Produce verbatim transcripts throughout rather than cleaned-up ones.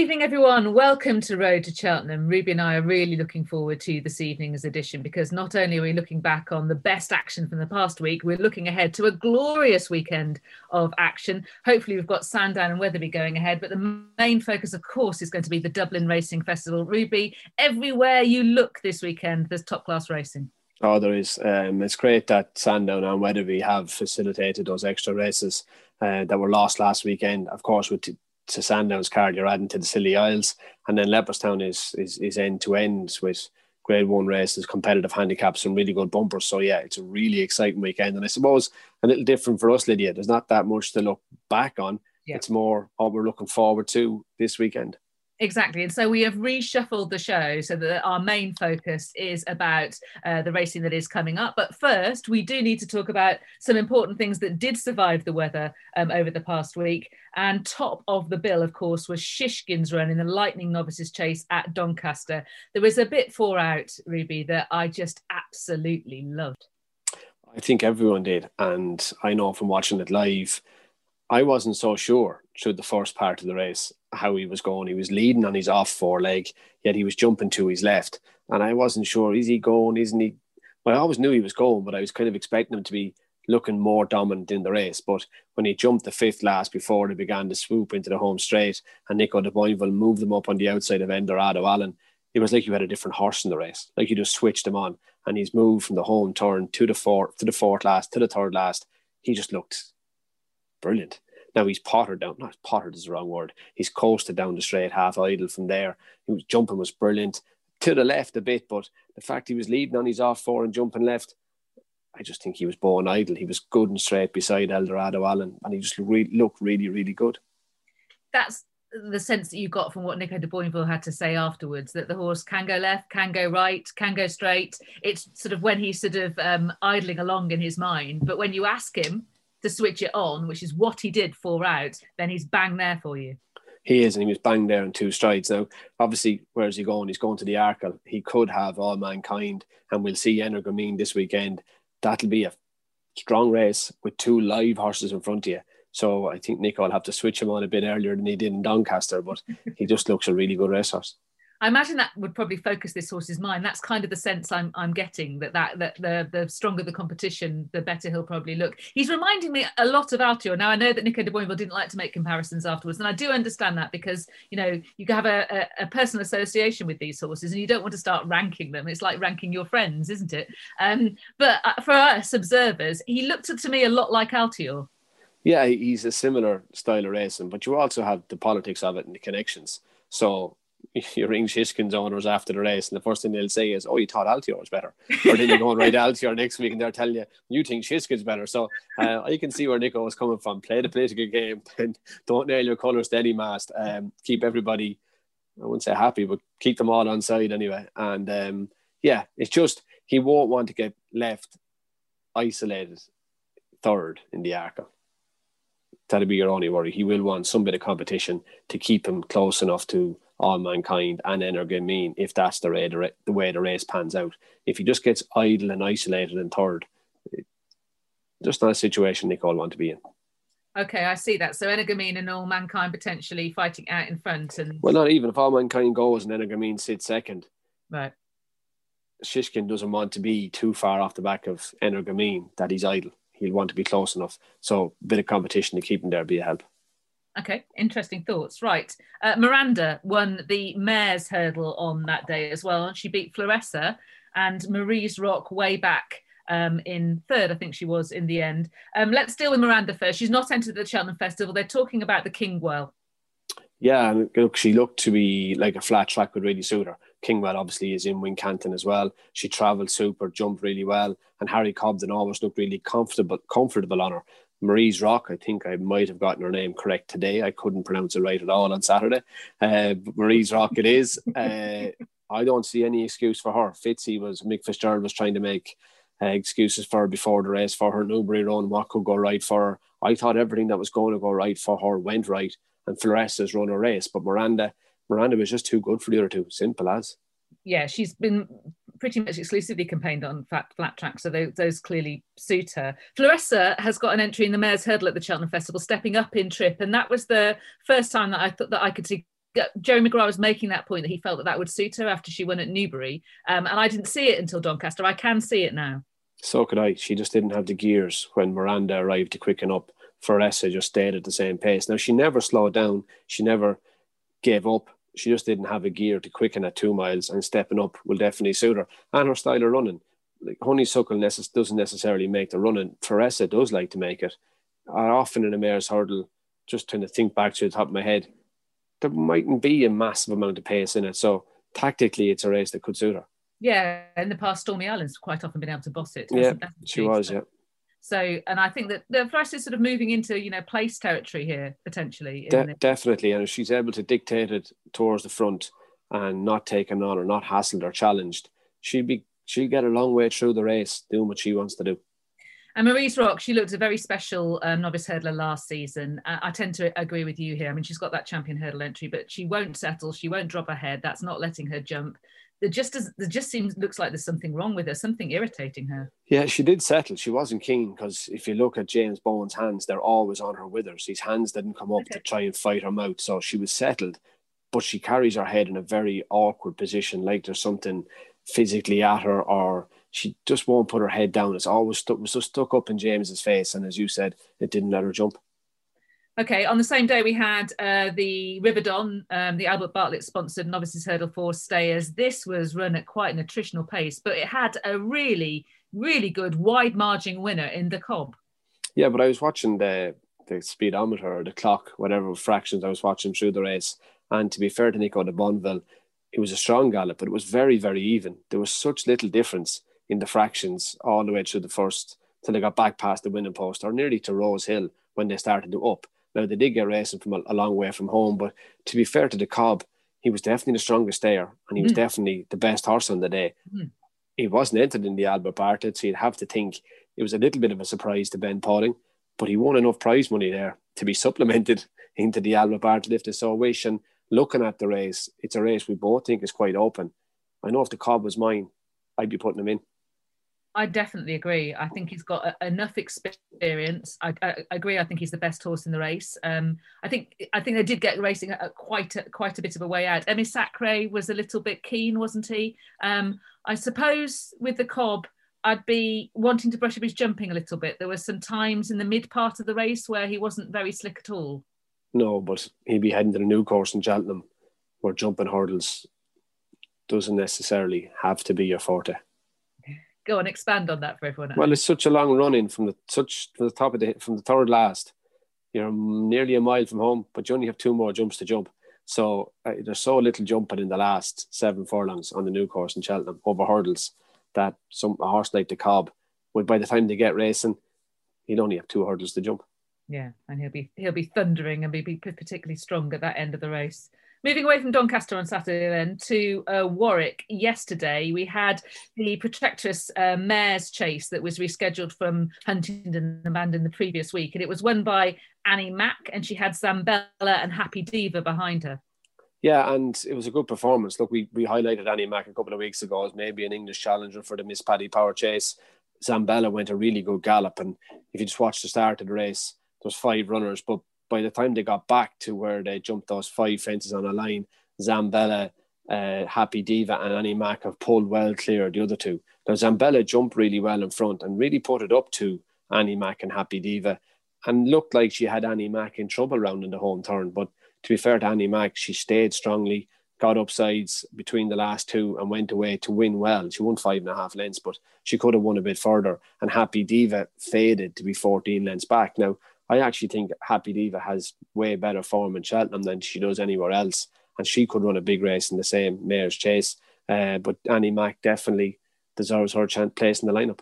evening, everyone. Welcome to Road to Cheltenham. Ruby and I are really looking forward to this evening's edition because not only are we looking back on the best action from the past week, we're looking ahead to a glorious weekend of action. Hopefully we've got Sandown and Wetherby going ahead, but the main focus, of course, is going to be the Dublin Racing Festival. Ruby, everywhere you look this weekend, there's top-class racing. Oh, there is. Um, it's great that Sandown and Wetherby have facilitated those extra races uh, that were lost last weekend. Of course, with to Sandown's card, you're adding to the Scilly Isles, and then Leopardstown is is is end to end with Grade One races, competitive handicaps, and really good bumpers. So yeah, it's a really exciting weekend, and I suppose a little different for us, Lydia. There's not that much to look back on. Yeah. It's more what we're looking forward to this weekend. Exactly. And so we have reshuffled the show so that our main focus is about uh, the racing that is coming up. But first, we do need to talk about some important things that did survive the weather um, over the past week. And top of the bill, of course, was Shishkin's run in the Lightning Novices Chase at Doncaster. There was a bit four out, Ruby, that I just absolutely loved. I think everyone did. And I know from watching it live, I wasn't so sure through the first part of the race how he was going. He was leading on his off foreleg, yet he was jumping to his left. And I wasn't sure, is he going, isn't he? Well, I always knew he was going, but I was kind of expecting him to be looking more dominant in the race. But when he jumped the fifth last before they began to swoop into the home straight and Nico de Boinville moved them up on the outside of Eldorado Allen, it was like you had a different horse in the race. Like you just switched him on and he's moved from the home turn to the fourth, to the fourth last, to the third last. He just looked brilliant. Now he's pottered down, not pottered is the wrong word. He's coasted down the straight, half idle from there. He was jumping was brilliant. To the left a bit, but the fact he was leading on his off four and jumping left, I just think he was born idle. He was good and straight beside Eldorado Allen, and he just re- looked really, really good. That's the sense that you got from what Nico de Boinville had to say afterwards, that the horse can go left, can go right, can go straight. It's sort of when he's sort of um, idling along in his mind, but when you ask him to switch it on, which is what he did four out, then he's bang there for you. He is, and he was bang there in two strides. Now, obviously, where's he going? He's going to the Arkle. He could have All Mankind, and we'll see Energumene this weekend. That'll be a strong race with two live horses in front of you. So I think Nico will have to switch him on a bit earlier than he did in Doncaster, but he just looks a really good racehorse. I imagine that would probably focus this horse's mind. That's kind of the sense I'm I'm getting, that that, that the, the stronger the competition, the better he'll probably look. He's reminding me a lot of Altior. Now, I know that Nico de Boinville didn't like to make comparisons afterwards, and I do understand that because, you know, you have a, a, a personal association with these horses and you don't want to start ranking them. It's like ranking your friends, isn't it? Um, but for us observers, he looked to me a lot like Altior. Yeah, he's a similar style of racing, but you also have the politics of it and the connections. So you ring Shishkin's owners after the race and the first thing they'll say is, oh, you thought Altior was better. Or then you go and ride Altior next week and they're telling you, you think Shishkin's better. So uh, I can see where Nico was coming from. Play the political game and don't nail your colours to any mast. Um, keep everybody, I wouldn't say happy, but keep them all on side anyway. And um, yeah, it's just, he won't want to get left isolated third in the Arkle. That'll be your only worry. He will want some bit of competition to keep him close enough to All Mankind and Energumene if that's the way the, the way the race pans out. If he just gets idle and isolated in third, just not a situation Nico will want to be in. Okay, I see that. So Energumene and All Mankind potentially fighting out in front. And well, not even if All Mankind goes and Energumene sits second. Right. Shishkin doesn't want to be too far off the back of Energumene that he's idle. He'll want to be close enough. So a bit of competition to keep him there be a help. Okay, interesting thoughts. Right. Uh, Miranda won the Mares Hurdle on that day as well. She beat Floressa and Marie's Rock way back um, in third, I think she was in the end. Um, let's deal with Miranda first. She's not entered the Cheltenham Festival. They're talking about the Kingwell. Yeah, and look, she looked to be like a flat track would really suit her. Kingwell obviously is in Wincanton as well. She travelled super, jumped really well, and Harry Cobden always looked really comfortable comfortable on her. Marie's Rock, I think I might have gotten her name correct today. I couldn't pronounce it right at all on Saturday. Uh, but Marie's Rock it is. Uh, I don't see any excuse for her. Fitzy was, Mick Fitzgerald was trying to make uh, excuses for her before the race for her Newbury run, what could go right for her. I thought everything that was going to go right for her went right, and Floressa's run a race, but Miranda Miranda was just too good for the other two, simple as. Yeah, she's been pretty much exclusively campaigned on flat, flat tracks, so those, those clearly suit her. Floressa has got an entry in the Mares Hurdle at the Cheltenham Festival, stepping up in trip, and that was the first time that I thought that I could see Jerry Maguire was making that point that he felt that that would suit her after she won at Newbury. Um, and I didn't see it until Doncaster. I can see it now. So could I. She just didn't have the gears when Miranda arrived to quicken up. Furessa just stayed at the same pace. Now, she never slowed down. She never gave up. She just didn't have a gear to quicken at two miles, and stepping up will definitely suit her. And her style of running. Like Honeysuckle necess- doesn't necessarily make the running. Furessa does like to make it. I often in a mare's hurdle, just trying to think back to the top of my head, there mightn't be a massive amount of pace in it. So tactically, it's a race that could suit her. Yeah, in the past, Stormy Allen's quite often been able to boss it. Yeah, she was, so, yeah. So, and I think that the Furessa is sort of moving into, you know, place territory here, potentially. De- definitely, and if she's able to dictate it towards the front and not taken on or not hassled or challenged, she'll be she'll get a long way through the race doing what she wants to do. And Maurice Rock, she looked a very special um, novice hurdler last season. I, I tend to agree with you here. I mean, she's got that champion hurdle entry, but she won't settle. She won't drop her head. That's not letting her jump. There just does, there just seems looks like there's something wrong with her, something irritating her. Yeah, she did settle. She wasn't keen because if you look at James Bowen's hands, they're always on her withers. His hands didn't come up okay. to try and fight her mouth, so she was settled. But she carries her head in a very awkward position, like there's something physically at her, or she just won't put her head down. It's always stuck, was just stuck up in James's face, and as you said, it didn't let her jump. Okay, on the same day we had uh, the Riverdon, um, the Albert Bartlett sponsored Novices Hurdle for Stayers. This was run at quite an attritional pace, but it had a really, really good wide margin winner in the Cobb. Yeah, but I was watching the the speedometer or the clock, whatever fractions I was watching through the race, and to be fair to Nico de Bonneville, it was a strong gallop, but it was very, very even. There was such little difference in the fractions all the way through the first till they got back past the winning post or nearly to Rose Hill when they started to up. Now, they did get racing from a, a long way from home, but to be fair to the Cobb, he was definitely the strongest stayer, and he was mm. definitely the best horse on the day. Mm. He wasn't entered in the Albert Bartlett, so you'd have to think it was a little bit of a surprise to Ben Pauling, but he won enough prize money there to be supplemented into the Albert Bartlett if they so wish. And looking at the race, it's a race we both think is quite open. I know if the Cobb was mine, I'd be putting him in. I definitely agree. I think he's got a, enough experience. I, I, I agree. I think he's the best horse in the race. Um, I think I think they did get racing at quite a, quite a bit of a way out. Emi Sacre was a little bit keen, wasn't he? Um, I suppose with the Cobb, I'd be wanting to brush up his jumping a little bit. There were some times in the mid part of the race where he wasn't very slick at all. No, but he'd be heading to the new course in Cheltenham, where jumping hurdles doesn't necessarily have to be your forte. Go on, expand on that for everyone else. Well, it's such a long run in from the such from the top of the from the third last. You're nearly a mile from home, but you only have two more jumps to jump. So uh, there's so little jumping in the last seven furlongs on the new course in Cheltenham over hurdles that some a horse like the Cobb would, by the time they get racing, he'd only have two hurdles to jump. Yeah, and he'll be he'll be thundering and be, be particularly strong at that end of the race. Moving away from Doncaster on Saturday then to uh, Warwick. Yesterday we had the Protectress uh, Mares Chase that was rescheduled from Huntingdon and Bandon the previous week, and it was won by Annie Mack, and she had Zambella and Happy Diva behind her. Yeah, and it was a good performance. Look, we, we highlighted Annie Mack a couple of weeks ago as maybe an English challenger for the Miss Paddy Power Chase. Zambella went a really good gallop, and if you just watch the start of the race, there was five runners, but by the time they got back to where they jumped those five fences on a line, Zambella, uh, Happy Diva and Annie Mack have pulled well clear of the other two. Now, Zambella jumped really well in front and really put it up to Annie Mack and Happy Diva and looked like she had Annie Mack in trouble round in the home turn. But to be fair to Annie Mack, she stayed strongly, got upsides between the last two and went away to win well. She won five and a half lengths, but she could have won a bit further. And Happy Diva faded to be fourteen lengths back. Now, I actually think Happy Diva has way better form in Cheltenham than she does anywhere else. And she could run a big race in the same Mares Chase. Uh, but Annie Mack definitely deserves her chance place in the lineup.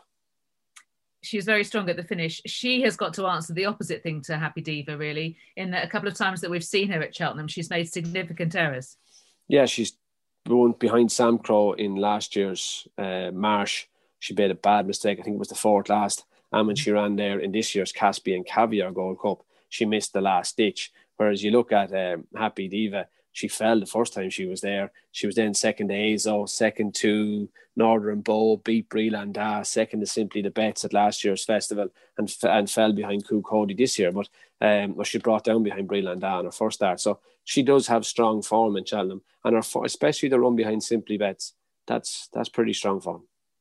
She's very strong at the finish. She has got to answer the opposite thing to Happy Diva, really. In a couple of times that we've seen her at Cheltenham, she's made significant errors. Yeah, she's run behind Sam Crow in last year's uh, Marsh. She made a bad mistake. I think it was the fourth last. And when she ran there in this year's Caspian Caviar Gold Cup, she missed the last stitch. Whereas you look at um, Happy Diva, she fell the first time she was there. She was then second to Azo, second to Northern Bow, beat Breland, second to Simply the Bets at last year's festival, and f- and fell behind Coo Cody this year. But um, well, she brought down behind Breland on her first start. So she does have strong form in Cheltenham, and her, especially the run behind Simply Bets, that's that's pretty strong form.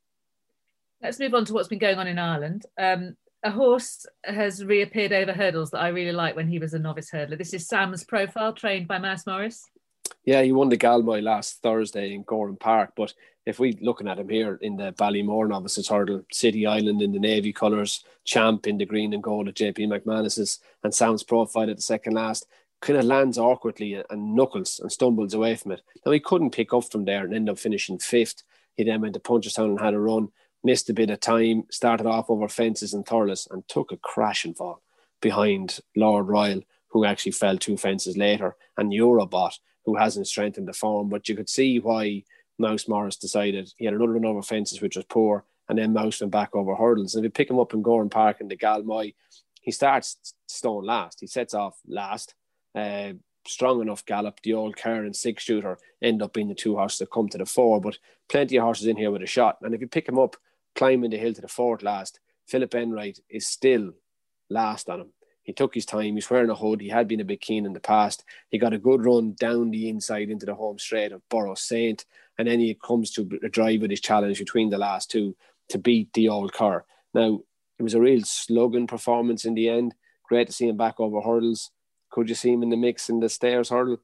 Let's move on to what's been going on in Ireland. Um, a horse has reappeared over hurdles that I really like when he was a novice hurdler. This is Sam's Profile, trained by Mouse Morris. Yeah, he won the Galmoy last Thursday in Gowran Park, but if we're looking at him here in the Ballymore Novices Hurdle, City Island in the navy colours, Champ in the green and gold at J P McManus's, and Sam's Profile at the second last, kind of lands awkwardly and knuckles and stumbles away from it. Now, he couldn't pick up from there and end up finishing fifth. He then went to Punchestown and had a run, missed a bit of time, started off over fences in Thurles and took a crashing fall behind Lord Royal, who actually fell two fences later, and Eurobot, who hasn't strengthened the form. But you could see why Mouse Morris decided he had another run over fences, which was poor, and then Mouse went back over hurdles. And if you pick him up in Gowran Park in the Galmoy, he starts stone last. He sets off last. Uh, strong enough gallop. The old Karen six shooter end up being the two horses that come to the fore, but plenty of horses in here with a shot. And if you pick him up climbing the hill to the fourth last, Philip Enright is still last on him. He took his time. He's wearing a hood. He had been a bit keen in the past. He got a good run down the inside into the home straight of Borough Saint. And then he comes to a drive with his challenge between the last two to beat the old Kerr. Now, it was a real slugging performance in the end. Great to see him back over hurdles. Could you see him in the mix in the stairs hurdle?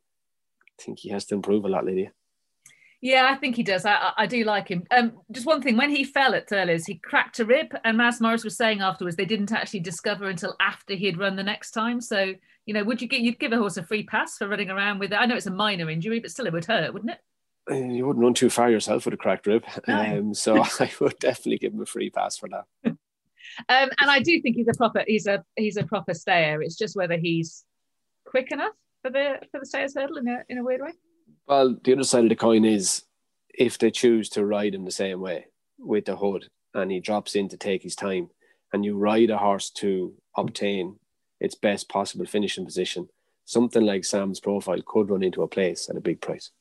I think he has to improve a lot, Lydia. Yeah, I think he does. I, I do like him. Um, just one thing, when he fell at Thurles, he cracked a rib, and Mouse Morris was saying afterwards they didn't actually discover until after he had run the next time. So, you know, would you get, you'd give a horse a free pass for running around with it? I know it's a minor injury, but still it would hurt, wouldn't it? You wouldn't run too far yourself with a cracked rib. No. Um, so I would definitely give him a free pass for that. um, and I do think he's a proper he's a he's a proper stayer. It's just whether he's quick enough for the for the stayers hurdle in a in a weird way. Well, the other side of the coin is if they choose to ride him the same way with the hood and he drops in to take his time and you ride a horse to obtain its best possible finishing position, something like Sam's Profile could run into a place at a big price.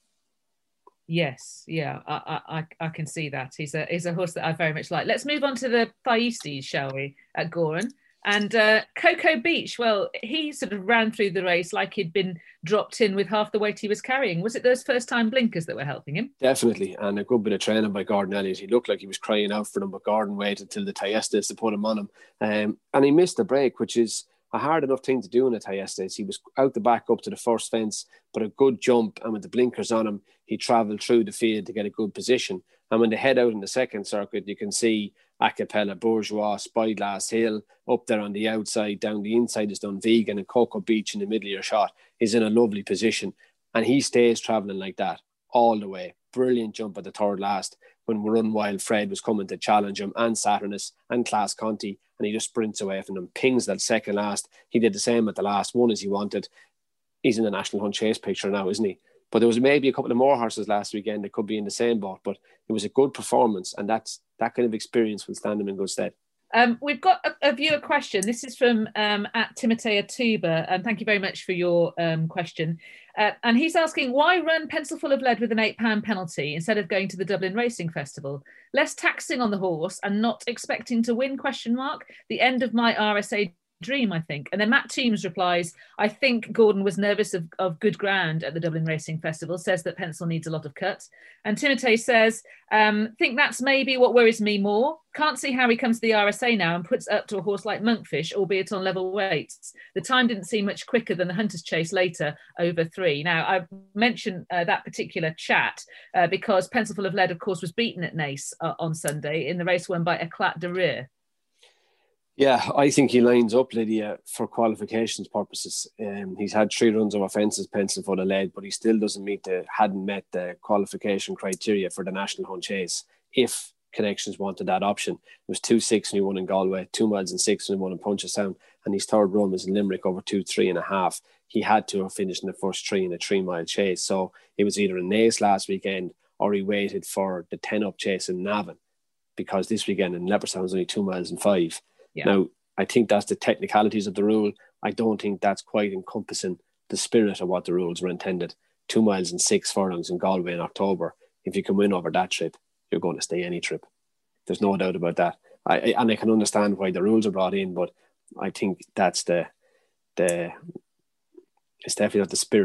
Yes, yeah, I, I I can see that. He's a he's a horse that I very much like. Let's move on to the Thyestes, shall we, at Gowran. And uh, Cocoa Beach, well, he sort of ran through the race like he'd been dropped in with half the weight he was carrying. Was it those first-time blinkers that were helping him? Definitely, and a good bit of training by Gordon Elliott. He looked like he was crying out for them, but Gordon waited till the Thyestes to put him on him. Um, and he missed the break, which is a hard enough thing to do in a Thyestes. He was out the back up to the first fence, but a good jump, and with the blinkers on him, he travelled through the field to get a good position. And when they head out in the second circuit, you can see Acapella, Bourgeois, Spyglass Hill, up there on the outside, down the inside is Dunvegan, and Cocoa Beach in the middle of your shot is in a lovely position. And he stays travelling like that all the way. Brilliant jump at the third last when Run Wild Fred was coming to challenge him, and Saturnus and Class Conti, and he just sprints away from them, pings that second last. He did the same at the last one as he wanted. He's in the National Hunt Chase picture now, isn't he? But there was maybe a couple of more horses last weekend that could be in the same boat, but it was a good performance, and that's that kind of experience will stand him in good stead. Um, we've got a, a viewer question. This is from um, at Timothea Tuba, and thank you very much for your um, question. Uh, and he's asking, why run Pencilful of Lead with an eight pound penalty instead of going to the Dublin Racing Festival? Less taxing on the horse and not expecting to win, question mark. The end of my R S A dream, I think. And then Matt Toombs replies, I think Gordon was nervous of, of good ground at the Dublin Racing Festival, says that Pencil needs a lot of cut. And Timotei says, um, think that's maybe what worries me more. Can't see how he comes to the R S A now and puts up to a horse like Monkfish, albeit on level weights. The time didn't seem much quicker than the Hunter's Chase later, over three. Now, I mentioned uh, that particular chat uh, because Pencilful of Lead, of course, was beaten at Naas uh, on Sunday in the race won by Eclat de Rire. Yeah, I think he lines up, Lydia, for qualifications purposes. Um, he's had three runs of offences, Pencilful of Lead, but he still doesn't meet the, hadn't met the qualification criteria for the National Hunt Chase. If Connections wanted that option, it was two six when he won in Galway, two miles and six when he won in Punchestown, and his third run was in Limerick over two three and a half. He had to have finished in the first three in a three mile chase. So it was either in Naas last weekend or he waited for the ten up chase in Navan, because this weekend in Leopardstown was only two miles and five. Yeah. Now, I think that's the technicalities of the rule. I don't think that's quite encompassing the spirit of what the rules were intended. Two miles and six furlongs in Galway in October. If you can win over that trip, you're going to stay any trip. There's no doubt about that. I, I and I can understand why the rules are brought in, but I think that's the the it's definitely not the spirit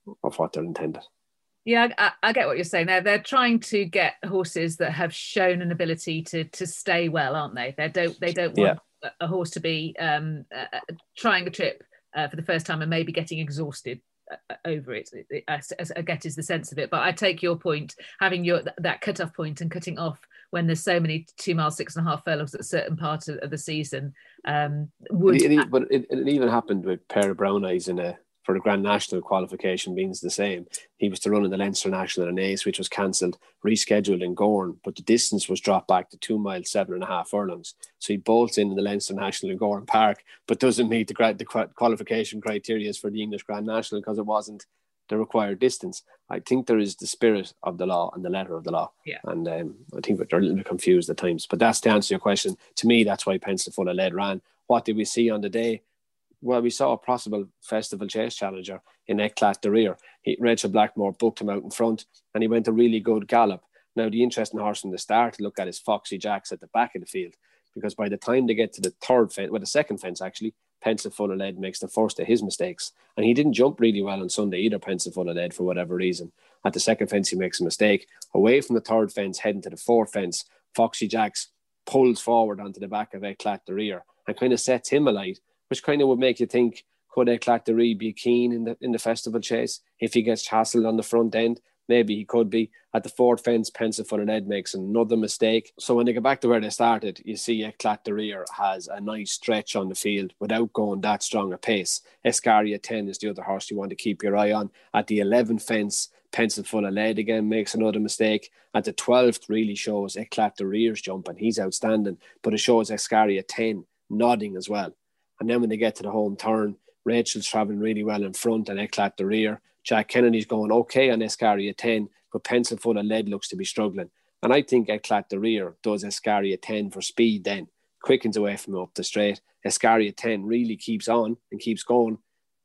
of what they're intended. Yeah, I, I get what you're saying. They're they're trying to get horses that have shown an ability to to stay well, aren't they? They don't they don't want yeah. a, a horse to be um, uh, trying a trip uh, for the first time and maybe getting exhausted over it. As, as I get is the sense of it. But I take your point, having your that cut-off point and cutting off when there's so many two mile, six and a half furlongs at a certain part of, of the season. Um, would it, it, but it, it even happened with Per Brown Eyes in a for the Grand National qualification means the same. He was to run in the Leinster National in Ace, which was cancelled, rescheduled in Gorn, but the distance was dropped back to two miles, seven and a half furlongs. So he bolts in the Leinster National in Gorn Park, but doesn't meet the, the qualification criteria for the English Grand National because it wasn't the required distance. I think there is the spirit of the law and the letter of the law. Yeah. And um, I think they're a little bit confused at times. But that's to answer your question. To me, that's why Pensacola Lead ran. What did we see on the day? Well, we saw a possible Festival Chase challenger in Eclat de Rear. He, Rachel Blackmore booked him out in front and he went a really good gallop. Now, the interesting horse from the start to look at is Foxy Jacks at the back of the field, because by the time they get to the third fence, well, the second fence actually, Pensacola Lead makes the first of his mistakes. And he didn't jump really well on Sunday either, Pensacola Lead, for whatever reason. At the second fence, he makes a mistake. Away from the third fence, heading to the fourth fence, Foxy Jacks pulls forward onto the back of Eclat de Rear and kind of sets him alight, which kind of would make you think, could Eclat de Rear be keen in the in the Festival Chase? If he gets hassled on the front end, maybe he could be. At the fourth fence, Pensacola Lead makes another mistake. So when they get back to where they started, you see Eclat de Rear has a nice stretch on the field without going that strong a pace. Escaria ten is the other horse you want to keep your eye on. At the eleventh fence, Pensacola Lead again makes another mistake. At the twelfth really shows Eclat de Rear's jump, and he's outstanding, but it shows Escaria ten nodding as well. And then when they get to the home turn, Rachel's travelling really well in front and Eclat de Rear. Jack Kennedy's going okay on Escaria ten, but Pensacola Lead looks to be struggling. And I think Eclat de Rear does Escaria ten for speed then, quickens away from him up the straight. Escaria ten really keeps on and keeps going.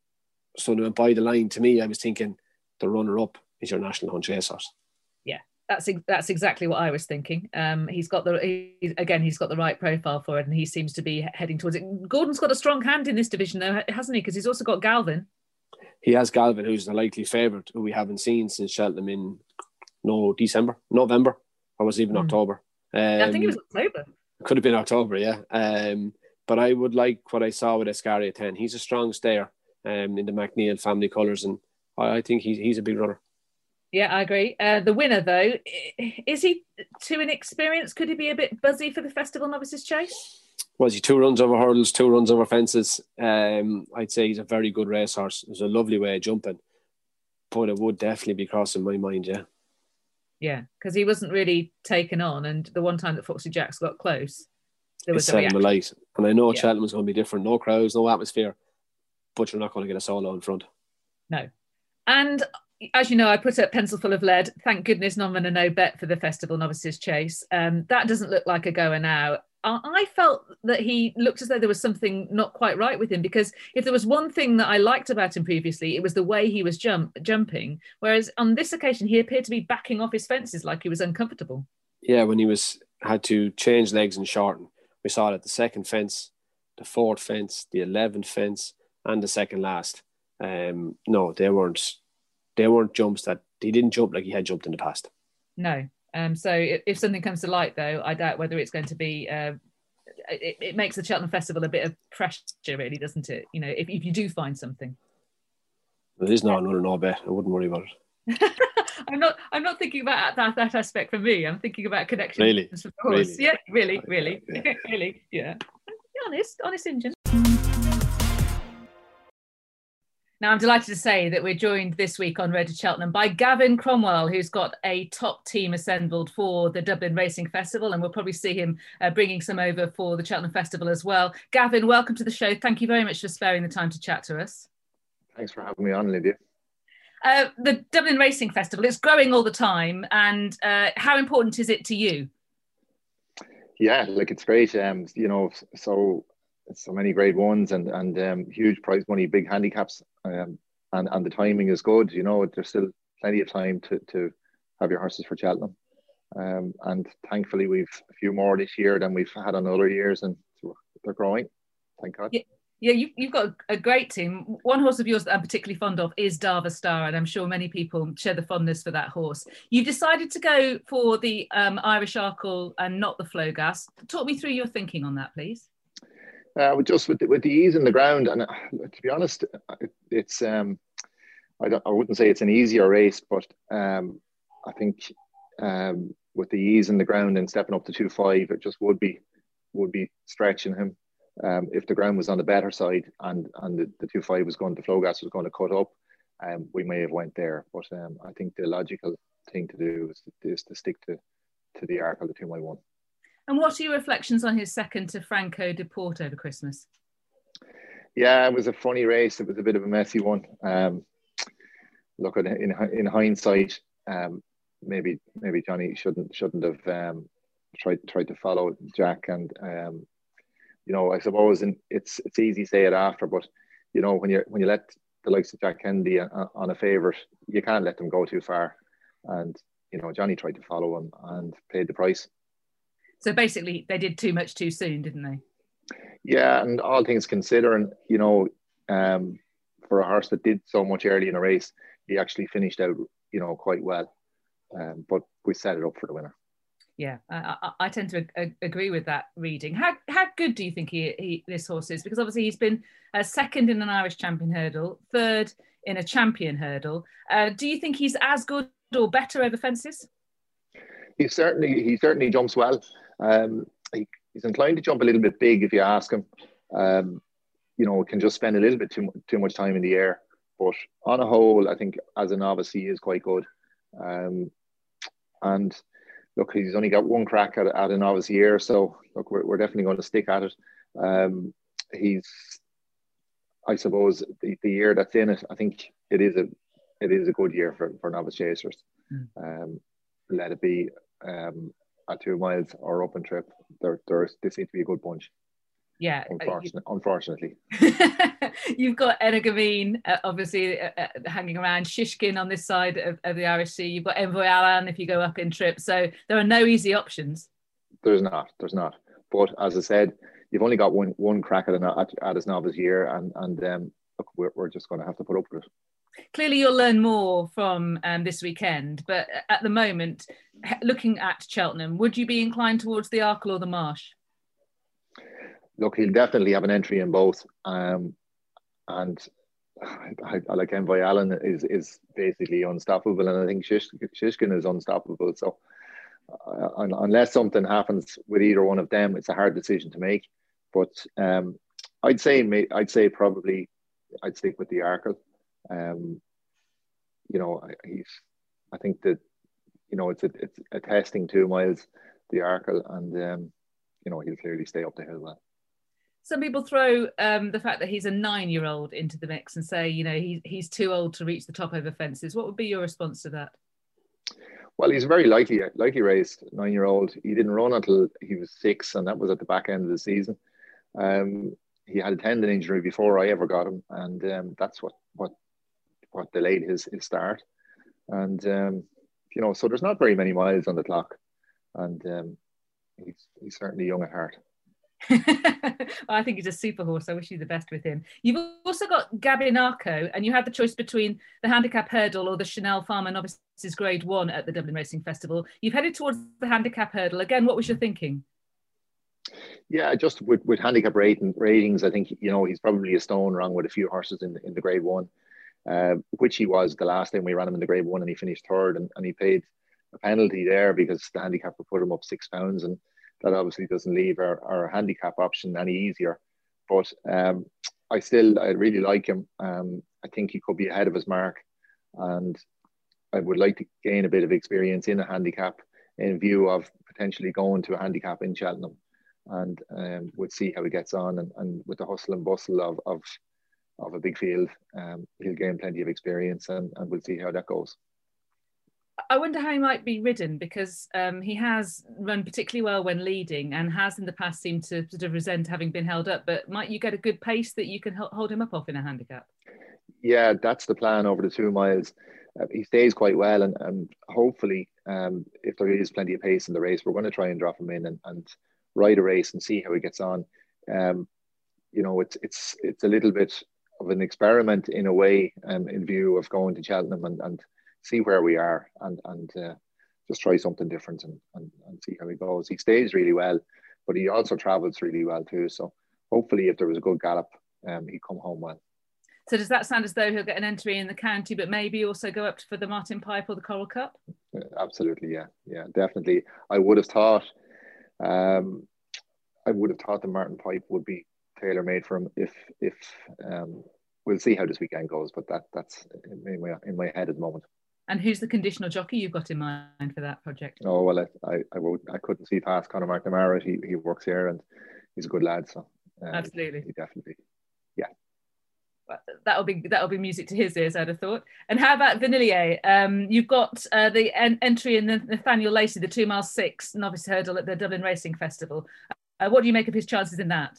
So when by the line, to me, I was thinking the runner-up is your National Hunt Chase horse. Yeah. That's that's exactly what I was thinking. Um, he's got the he, again, he's got the right profile for it, and he seems to be heading towards it. Gordon's got a strong hand in this division, though, hasn't he? Because he's also got Galvin. He has Galvin, who's the likely favourite, who we haven't seen since Cheltenham in no December, November, or was it even mm. October? Um, yeah, I think it was October. It could have been October, yeah. Um, but I would like what I saw with Escaria ten. He's a strong stayer um, in the McNeil family colours, and I, I think he's he's a big runner. Yeah, I agree. Uh, the winner, though, is he too inexperienced? Could he be a bit buzzy for the Festival Novices Chase? Was he two runs over hurdles, two runs over fences? Um, I'd say he's a very good racehorse. There's a lovely way of jumping, but it would definitely be crossing my mind, yeah. Yeah, because he wasn't really taken on, and the one time that Foxy Jacks got close, there was it a set reaction. him alight. And I know yeah. Cheltenham was going to be different. No crowds, no atmosphere, but you're not going to get a solo in front. No. And as you know, I put a pencil full of lead. Thank goodness none of a no bet for the Festival Novices Chase. Um, that doesn't look like a goer now. I felt that he looked as though there was something not quite right with him, because if there was one thing that I liked about him previously, it was the way he was jump, jumping. Whereas on this occasion, he appeared to be backing off his fences like he was uncomfortable. Yeah, when he was had to change legs and shorten. We saw it at the second fence, the fourth fence, the eleventh fence, and the second last. Um, no, they weren't. They weren't jumps that he didn't jump like he had jumped in the past. No. Um, so if, if something comes to light, though, I doubt whether it's going to be. Uh, it, it makes the Cheltenham Festival a bit of pressure, really, doesn't it? You know, if, if you do find something. There is no another no bet. I wouldn't worry about it. I'm not. I'm not thinking about that that aspect for me. I'm thinking about connections. Really? With the horse. Really? Yeah, really, really, yeah. really, yeah. Be honest, honest Injun. Now, I'm delighted to say that we're joined this week on Road to Cheltenham by Gavin Cromwell, who's got a top team assembled for the Dublin Racing Festival, and we'll probably see him uh, bringing some over for the Cheltenham Festival as well. Gavin, welcome to the show. Thank you very much for sparing the time to chat to us. Thanks for having me on, Lydia. Uh, the Dublin Racing Festival, it's growing all the time, and uh, how important is it to you? Yeah, like it's great. Um, you know, so so many grade ones and and um, huge prize money, big handicaps, um, and and the timing is good. You know, there's still plenty of time to to have your horses for Cheltenham, um, and thankfully we've a few more this year than we've had on other years, and they're growing. Thank God. Yeah. Yeah, you, you've got a great team. One horse of yours that I'm particularly fond of is Dava Star, and I'm sure many people share the fondness for that horse. You've decided to go for the um, Irish Arkle and not the Flogas. Talk me through your thinking on that, please. Uh, with just with the, with the ease in the ground, and uh, to be honest, it, it's um, I don't I wouldn't say it's an easier race, but um, I think um, with the ease in the ground and stepping up to two five, it just would be would be stretching him. Um, if the ground was on the better side and and the, the two five was going, the Flogas was going to cut up, um, we may have went there. But um, I think the logical thing to do is, is to stick to to the Arkle, the two mile one. And what are your reflections on his second to Franco de Port over Christmas? Yeah, it was a funny race. It was a bit of a messy one. Um, look, in in hindsight, um, maybe maybe Johnny shouldn't shouldn't have um, tried tried to follow Jack, and um, you know, I suppose in, it's it's easy to say it after, but you know, when you when you let the likes of Jack Kennedy on, on a favourite, you can't let them go too far. And you know, Johnny tried to follow him and paid the price. So basically, they did too much too soon, didn't they? Yeah, and all things considering, you know, um, for a horse that did so much early in a race, he actually finished out, you know, quite well. Um, but we set it up for the winner. Yeah, I, I, I tend to ag- agree with that reading. How how good do you think he, he this horse is? Because obviously he's been uh, second in an Irish Champion hurdle, third in a Champion hurdle. Uh, do you think he's as good or better over fences? He certainly he certainly jumps well. Um, he, he's inclined to jump a little bit big if you ask him. Um, you know, can just spend a little bit too too much time in the air. But on a whole, I think as a novice he is quite good. Um, and look, he's only got one crack at, at a novice year, so look, we're, we're definitely going to stick at it. Um, he's, I suppose, the, the year that's in it, I think it is a it is a good year for, for novice chasers. Mm. Um, let it be um, at two miles or open trip, there, there they seem to be a good bunch. Yeah, Unfortunately, uh, unfortunately. You've got Energumene, uh, obviously uh, uh, hanging around, Shishkin on this side of, of the Irish Sea. You've got Envoy Alan if you go up in trip. So there are no easy options. There's not. There's not. But as I said, you've only got one one crack at, a, at, at his novice year, and and um, look, we're we're just going to have to put up with it. Clearly, you'll learn more from um, this weekend. But at the moment, looking at Cheltenham, would you be inclined towards the Arkle or the Marsh? Look, he'll definitely have an entry in both. Um, and I, I like Envoy Allen is is basically unstoppable, and I think Shish, Shishkin is unstoppable. So uh, unless something happens with either one of them, it's a hard decision to make. But um, I'd say I'd say probably I'd stick with the Arkle. Um, you know, he's. I think that you know it's a it's a testing two miles, the Arkle, and um, you know he'll clearly stay up the hill well. Some people throw um, the fact that he's a nine-year-old into the mix and say, you know, he, he's too old to reach the top over fences. What would be your response to that? Well, he's a very likely, likely raced nine-year-old. He didn't run until he was six, and that was at the back end of the season. Um, he had a tendon injury before I ever got him, and um, that's what what what delayed his his start. And um, you know, so there's not very many miles on the clock, and um, he's he's certainly young at heart. Well, I think he's a super horse. I wish you the best with him. You've also got Gabinarco, and you had the choice between the handicap hurdle or the Chanel Farmer Novices Grade One at the Dublin Racing Festival. You've headed towards the handicap hurdle again. What was your thinking? Yeah, just with, with handicap rating, ratings, I think you know he's probably a stone wrong with a few horses in the, in the Grade One, uh, which he was the last time we ran him in the Grade One, and he finished third, and, and he paid a penalty there because the handicapper put him up six pounds, and that obviously doesn't leave our, our handicap option any easier. But um, I still, I really like him. Um, I think he could be ahead of his mark, and I would like to gain a bit of experience in a handicap in view of potentially going to a handicap in Cheltenham, and um, we'll see how he gets on. And, and with the hustle and bustle of of, of a big field, um, he'll gain plenty of experience, and, and we'll see how that goes. I wonder how he might be ridden, because um, he has run particularly well when leading and has in the past seemed to sort of resent having been held up. But might you get a good pace that you can hold him up off in a handicap? Yeah, that's the plan over the two miles. Uh, he stays quite well, and, and hopefully um, if there is plenty of pace in the race, we're going to try and drop him in and, and ride a race and see how he gets on. Um, you know, it's it's it's a little bit of an experiment in a way, um, in view of going to Cheltenham and, and see where we are, and and uh, just try something different, and, and and see how he goes. He stays really well, but he also travels really well too. So hopefully, if there was a good gallop, um, he'd come home well. So does that sound as though he'll get an entry in the county, but maybe also go up for the Martin Pipe or the Coral Cup? Yeah, absolutely, yeah, yeah, definitely. I would have thought, um, I would have thought the Martin Pipe would be tailor made for him. If if um, we'll see how this weekend goes, but that that's in my in my head at the moment. And who's the conditional jockey you've got in mind for that project? Oh well, I I, I, would, I couldn't see past Conor McNamara. He he works here and he's a good lad. So um, absolutely, he definitely, yeah. That'll be that'll be music to his ears, I'd have thought. And how about Vanillier? Um, you've got uh, the en- entry in the Nathaniel Lacey, the two mile six novice hurdle at the Dublin Racing Festival. Uh, what do you make of his chances in that?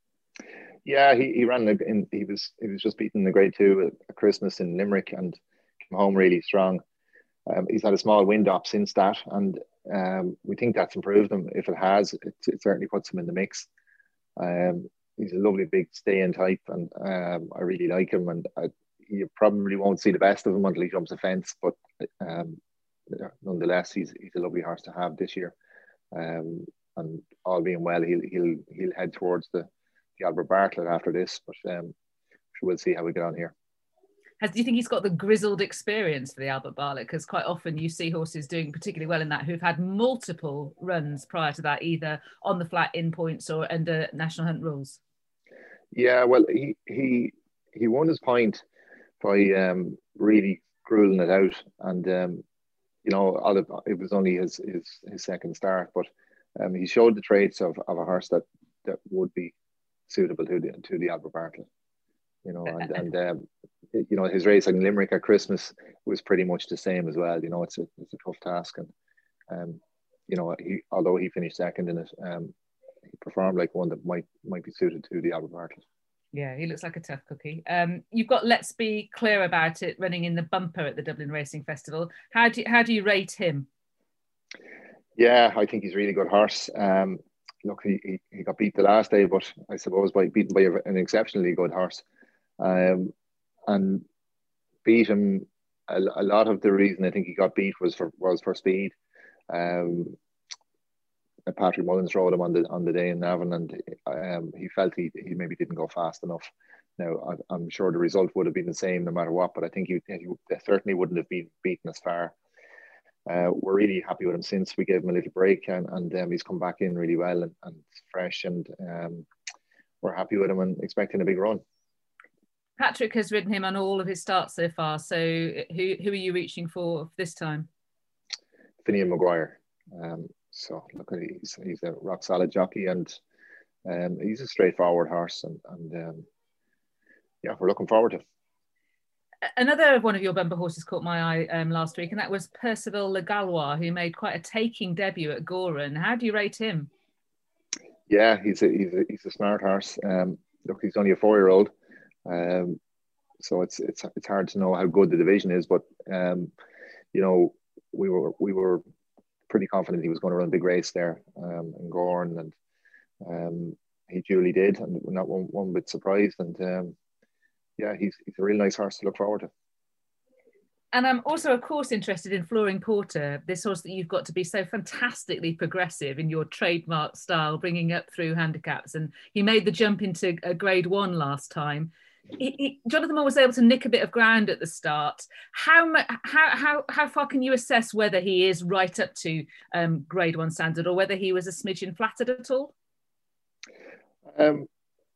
Yeah, he, he ran in. He was he was just beaten in the Grade Two at Christmas in Limerick and came home really strong. Um, he's had a small wind up since that, and um, we think that's improved him. If it has, it, it certainly puts him in the mix. Um, He's a lovely big stay-in type, and um, I really like him. And I, you probably won't see the best of him until he jumps a fence, but um, nonetheless, he's he's a lovely horse to have this year. Um, and all being well, he'll he'll he'll head towards the, the Albert Bartlett after this. But um, we'll see how we get on here. Has, do you think he's got the grizzled experience for the Albert Bartlett? Because quite often you see horses doing particularly well in that who've had multiple runs prior to that, either on the flat in points or under National Hunt rules. Yeah, well, he he he won his point by um, really grueling it out, and um, you know, it was only his his, his second start, but um, he showed the traits of, of a horse that, that would be suitable to the to the Albert Bartlett. You know, and and um, you know, his race in Limerick at Christmas was pretty much the same as well. You know, it's a it's a tough task, and um, you know, he although he finished second in it, um. He performed like one that might might be suited to the Albert Bartlett. Yeah, he looks like a tough cookie. Um, you've got Let's Be Clear About It running in the bumper at the Dublin Racing Festival. How do you, how do you rate him? Yeah, I think he's a really good horse. Um, look, he, he he got beat the last day, but I suppose by beaten by an exceptionally good horse, um, and beat him. A, a lot of the reason I think he got beat was for was for speed. Um, Patrick Mullins rode him on the on the day in Navan, and um, he felt he, he maybe didn't go fast enough. Now, I, I'm sure the result would have been the same no matter what, but I think he, he certainly wouldn't have been beaten as far. Uh, we're really happy with him since we gave him a little break, and, and um, he's come back in really well and, and fresh, and um, we're happy with him and expecting a big run. Patrick has ridden him on all of his starts so far, so who, who are you reaching for this time? Finian Maguire. Um, So look, he's he's a rock solid jockey, and um, he's a straightforward horse, and, and um, yeah, we're looking forward to it. Another one of your bumper horses caught my eye um, last week, and that was Percival Le Gallois, who made quite a taking debut at Goran. How do you rate him? Yeah, he's a he's a, he's a smart horse. Um, look, he's only a four-year-old, um, so it's it's it's hard to know how good the division is, but um, you know, we were we were. pretty confident he was going to run a big race there um, in Gorn, and um, he duly did, and we're not one, one bit surprised. And um, yeah, he's he's a really nice horse to look forward to. And I'm also, of course, interested in Flooring Porter, this horse that you've got to be so fantastically progressive in your trademark style, bringing up through handicaps. And he made the jump into a grade one last time. He, he, Jonathan Moore was able to nick a bit of ground at the start. How how how how far can you assess whether he is right up to um, grade one standard, or whether he was a smidgen flattered at all? Um,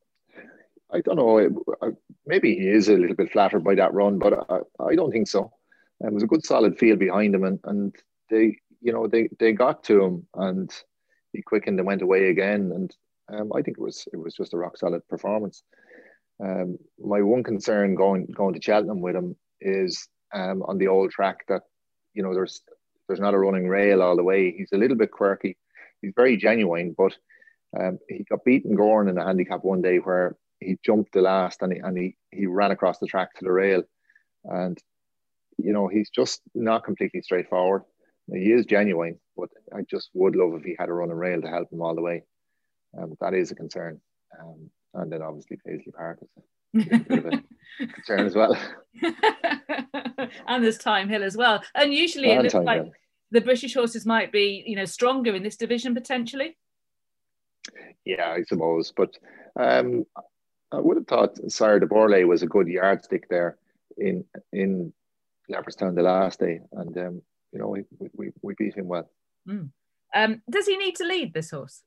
I don't know. Maybe he is a little bit flattered by that run, but I, I don't think so. It was a good solid field behind him, and, and they you know they, they got to him, and he quickened and went away again. And um, I think it was it was just a rock solid performance. Um, my one concern going going to Cheltenham with him is um, on the old track that, you know, there's there's not a running rail all the way. He's a little bit quirky. He's very genuine, but um, he got beaten Gorn in a handicap one day where he jumped the last and he, and he, he ran across the track to the rail. And, you know, he's just not completely straightforward. He is genuine, but I just would love if he had a running rail to help him all the way. Um, that is a concern. Um, and then obviously Paisley Park is a bit of a concern as well. And there's Time Hill as well. And usually and it looks like Hill. The British horses might be, you know, stronger in this division potentially. Yeah, I suppose. But um, I would have thought Sire de Borlée was a good yardstick there in in Leopardstown the last day, and um, you know we, we we beat him well. Mm. Um, does he need to lead this horse?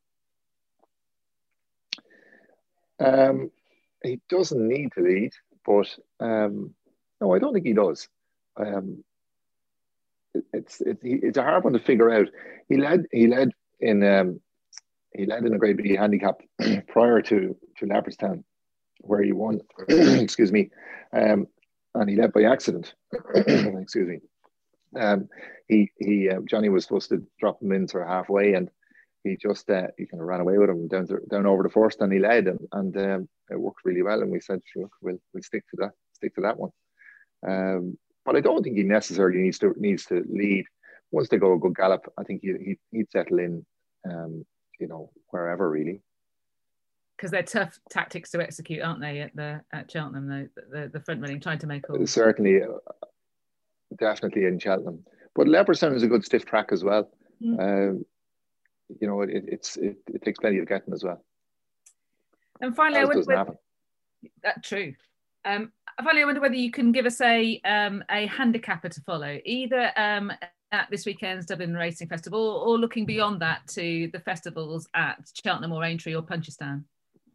Um, he doesn't need to lead, but um, no, I don't think he does. Um, it, it's it, it's a hard one to figure out. He led he led in um, he led in a Grade B handicap prior to to Leopardstown, where he won. excuse me, um, and he led by accident. excuse me. Um, he he uh, Johnny was supposed to drop him in sort of halfway, and he just uh, he kind of ran away with him down to, down over the first, and he led, and, and um, it worked really well. And we said, look, we'll we'll stick to that, stick to that one. Um, but I don't think he necessarily needs to needs to lead. Once they go a good gallop, I think he, he he'd settle in, um, you know, wherever really. Because they're tough tactics to execute, aren't they? At the at Cheltenham, the the, the front running, trying to make all. Certainly, uh, definitely in Cheltenham. But Leopardstown is a good stiff track as well. Mm. Um, you know, it, it's it, it takes plenty of getting as well. And finally, I wonder whether, that's true. Um, finally, I wonder whether you can give us a um, a handicapper to follow, either um, at this weekend's Dublin Racing Festival, or looking beyond that to the festivals at Cheltenham or Aintree or Punchestown.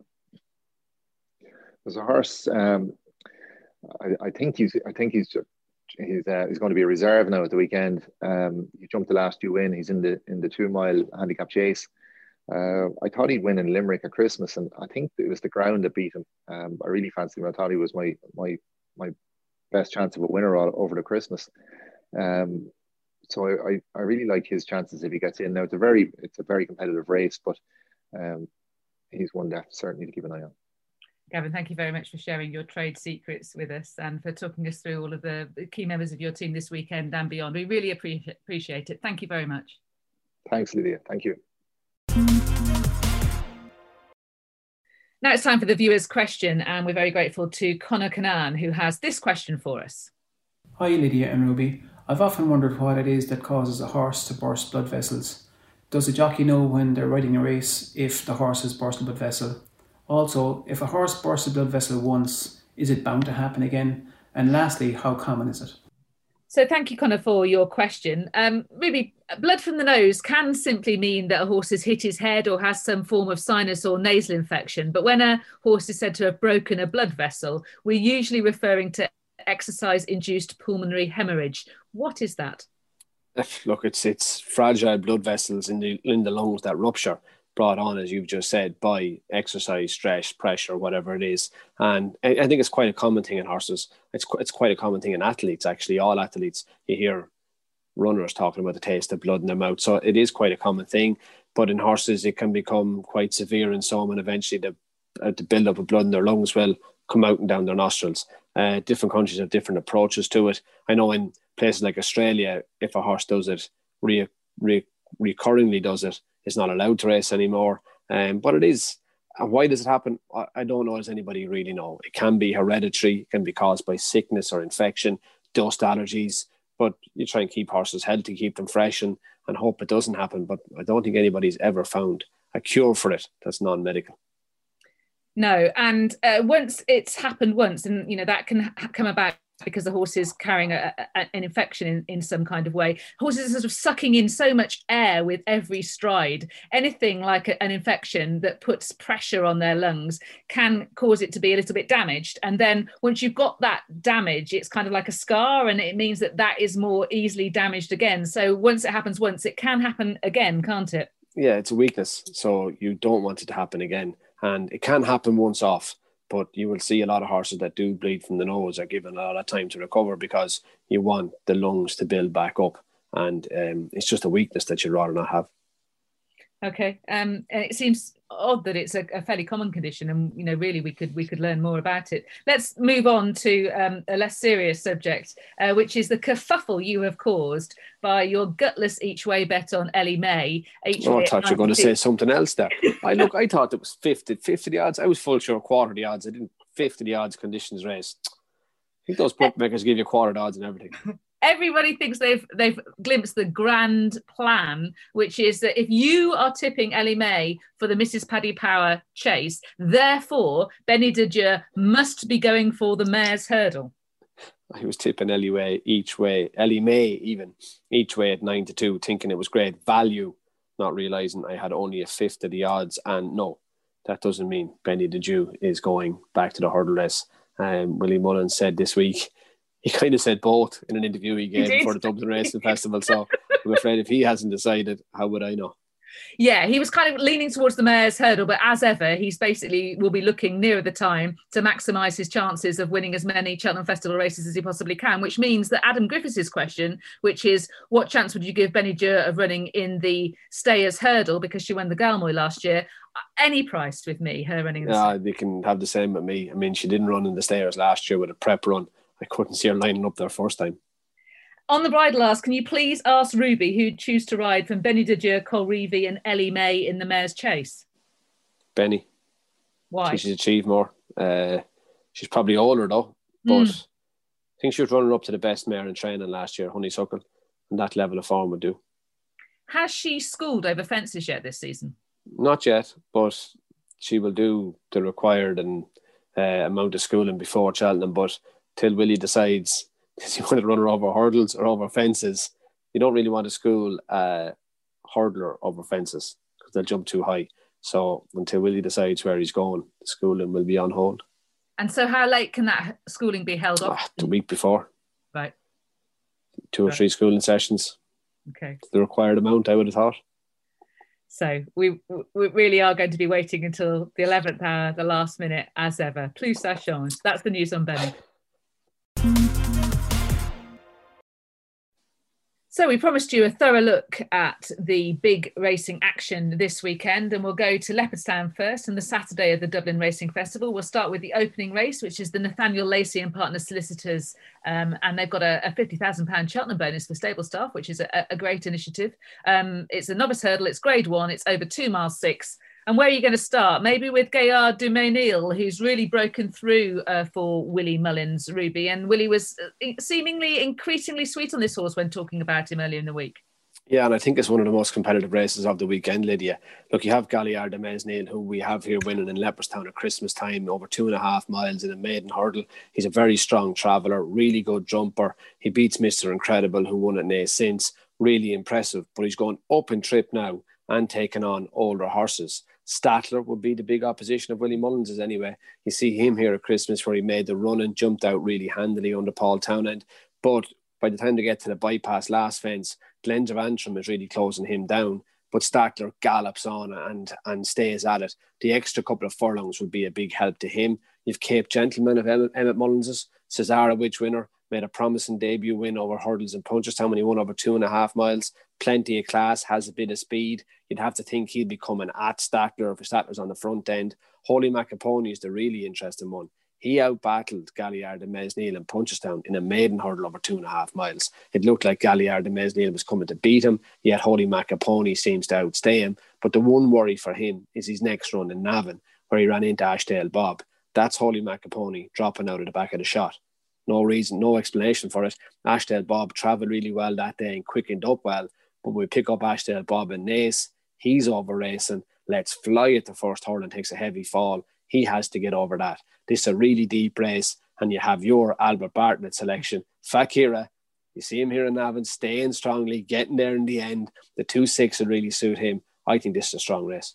There's a horse. Um, I, I think he's. I think he's. He's. Uh, he's going to be a reserve now at the weekend. Um, he jumped the last few in. He's in the in the two mile handicap chase. Uh, I thought he'd win in Limerick at Christmas, and I think it was the ground that beat him. Um, I really fancied him. I thought he was my my my best chance of a winner all, over the Christmas. Um, so I, I, I really like his chances if he gets in. Now it's a very it's a very competitive race, but um, he's one that certainly to keep an eye on. Gavin, thank you very much for sharing your trade secrets with us and for talking us through all of the key members of your team this weekend and beyond. We really appreciate appreciate it. Thank you very much. Thanks, Lydia. Thank you. Now it's time for the viewer's question, and we're very grateful to Conor Canan, who has this question for us. Hi Lydia and Ruby. I've often wondered what it is that causes a horse to burst blood vessels. Does a jockey know when they're riding a race if the horse has burst a blood vessel? Also, if a horse bursts a blood vessel once, is it bound to happen again? And lastly, how common is it? So thank you, Conor, for your question. Um, Ruby, blood from the nose can simply mean that a horse has hit his head or has some form of sinus or nasal infection. But when a horse is said to have broken a blood vessel, we're usually referring to exercise-induced pulmonary hemorrhage. What is that? Look, it's it's fragile blood vessels in the in the lungs that rupture, brought on, as you've just said, by exercise, stress, pressure, whatever it is. And I, I think it's quite a common thing in horses. It's it's quite a common thing in athletes, actually. All athletes, you hear runners talking about the taste of blood in their mouth. So it is quite a common thing. But in horses, it can become quite severe in some, and eventually the, uh, the build-up of blood in their lungs will come out and down their nostrils. Uh, different countries have different approaches to it. I know in places like Australia, if a horse does it, re, re, recurringly does it, it's not allowed to race anymore. Um, but it is. And why does it happen? I, I don't know. Does anybody really know? It can be hereditary. It can be caused by sickness or infection, dust allergies. But you try and keep horses healthy, keep them fresh, and, and hope it doesn't happen. But I don't think anybody's ever found a cure for it that's non-medical. No, and uh, once it's happened once, and you know that can ha- come about because the horse is carrying a, a, an infection in, in some kind of way. Horses are sort of sucking in so much air with every stride. Anything like a, an infection that puts pressure on their lungs can cause it to be a little bit damaged. And then once you've got that damage, it's kind of like a scar, and it means that that is more easily damaged again. So once it happens once, it can happen again, can't it? Yeah, it's a weakness. So you don't want it to happen again. And it can happen once off, but you will see a lot of horses that do bleed from the nose are given a lot of time to recover because you want the lungs to build back up. And um, it's just a weakness that you'd rather not have. Okay. Um, and it seems odd that it's a, a fairly common condition, and you know, really, we could we could learn more about it. Let's move on to um, a less serious subject, uh, which is the kerfuffle you have caused by your gutless each way bet on Ellie May. Each oh, way I thought you were going to say something else there. I look, I thought it was fifty, fifty the odds. I was full sure quarter the odds. I didn't fifty the odds conditions race. I think those bookmakers give you quarter the odds and everything. Everybody thinks they've they've glimpsed the grand plan, which is that if you are tipping Ellie May for the Missus Paddy Power chase, therefore Benny de Dieu must be going for the Mare's Hurdle. I was tipping Ellie Way each way, Ellie May even each way at nine to two, thinking it was great value, not realising I had only a fifth of the odds. And no, that doesn't mean Benny de Dieu is going back to the hurdle race. Um, Willie Mullins said this week. He kind of said both in an interview he gave he for the Dublin Racing Festival. So I'm afraid if he hasn't decided, how would I know? Yeah, he was kind of leaning towards the Mare's Hurdle, but as ever, he's basically will be looking nearer the time to maximise his chances of winning as many Cheltenham Festival races as he possibly can, which means that Adam Griffiths' question, which is, what chance would you give Benny Dieu of running in the Stayers Hurdle, because she won the Galmoy last year? Any price with me, her running the Yeah, they can have the same with me. I mean, she didn't run in the Stayers last year with a prep run. I couldn't see her lining up there first time. On the bridle ask, can you please ask Ruby who'd choose to ride from Benny de Dieu, Colreevy and Ellie May in the Mare's Chase? Benny. Why? She's achieved more. Uh, she's probably older though, but mm. I think she was running up to the best mare in training last year, Honeysuckle, and that level of form would do. Has she schooled over fences yet this season? Not yet, but she will do the required and uh, amount of schooling before Cheltenham, but till Willie decides does he want to run her over hurdles or over fences, you don't really want to school a hurdler over fences because they'll jump too high. So until Willie decides where he's going, the schooling will be on hold. And so how late can that schooling be held off? Ah, the week before. Right. Two or right. three schooling sessions. Okay. The required amount, I would have thought. So we we really are going to be waiting until the eleventh hour, the last minute, as ever. Plus ça change. That's the news on Benny. So we promised you a thorough look at the big racing action this weekend, and we'll go to Leopardstown first and the Saturday of the Dublin Racing Festival. We'll start with the opening race, which is the Nathaniel Lacey and Partners Solicitors, um, and they've got a, a fifty thousand pounds Cheltenham bonus for stable staff, which is a, a great initiative. Um, it's a novice hurdle, it's grade one, it's over two miles six. And where are you going to start? Maybe with Gaillard du Mesnil, who's really broken through uh, for Willie Mullins, Ruby. And Willie was seemingly increasingly sweet on this horse when talking about him earlier in the week. Yeah, and I think it's one of the most competitive races of the weekend, Lydia. Look, you have Gaillard du Mesnil, who we have here winning in Leopardstown at Christmas time, over two and a half miles in a maiden hurdle. He's a very strong traveller, really good jumper. He beats Mister Incredible, who won at Naas since. Really impressive. But he's going up in trip now and taking on older horses. Statler would be the big opposition of Willie Mullins' anyway. You see him here at Christmas where he made the run and jumped out really handily under Paul Townend. But by the time they get to the bypass last fence, Glens of Antrim is really closing him down. But Statler gallops on and, and stays at it. The extra couple of furlongs would be a big help to him. You've Cape Gentleman of Emmett, Emmett Mullins', Cesarewitch winner, made a promising debut win over hurdles in Punchestown when he won over two and a half miles. Plenty of class, has a bit of speed. You'd have to think he'd become an at Statler if Statler's on the front end. Holy Macapony is the really interesting one. He outbattled Gaillard du Mesnil in Punchestown in a maiden hurdle over two and a half miles. It looked like Gaillard du Mesnil was coming to beat him, yet Holy Macapony seems to outstay him. But the one worry for him is his next run in Navan, where he ran into Ashdale Bob. That's Holy Macapony dropping out of the back of the shot. No reason, no explanation for it. Ashdale Bob travelled really well that day and quickened up well. But we pick up Ashdale Bob in Naas. He's over racing. Let's fly at the first hurdle and takes a heavy fall. He has to get over that. This is a really deep race, and you have your Albert Bartlett selection. Fakira, you see him here in Navan, staying strongly, getting there in the end. The two six will really suit him. I think this is a strong race.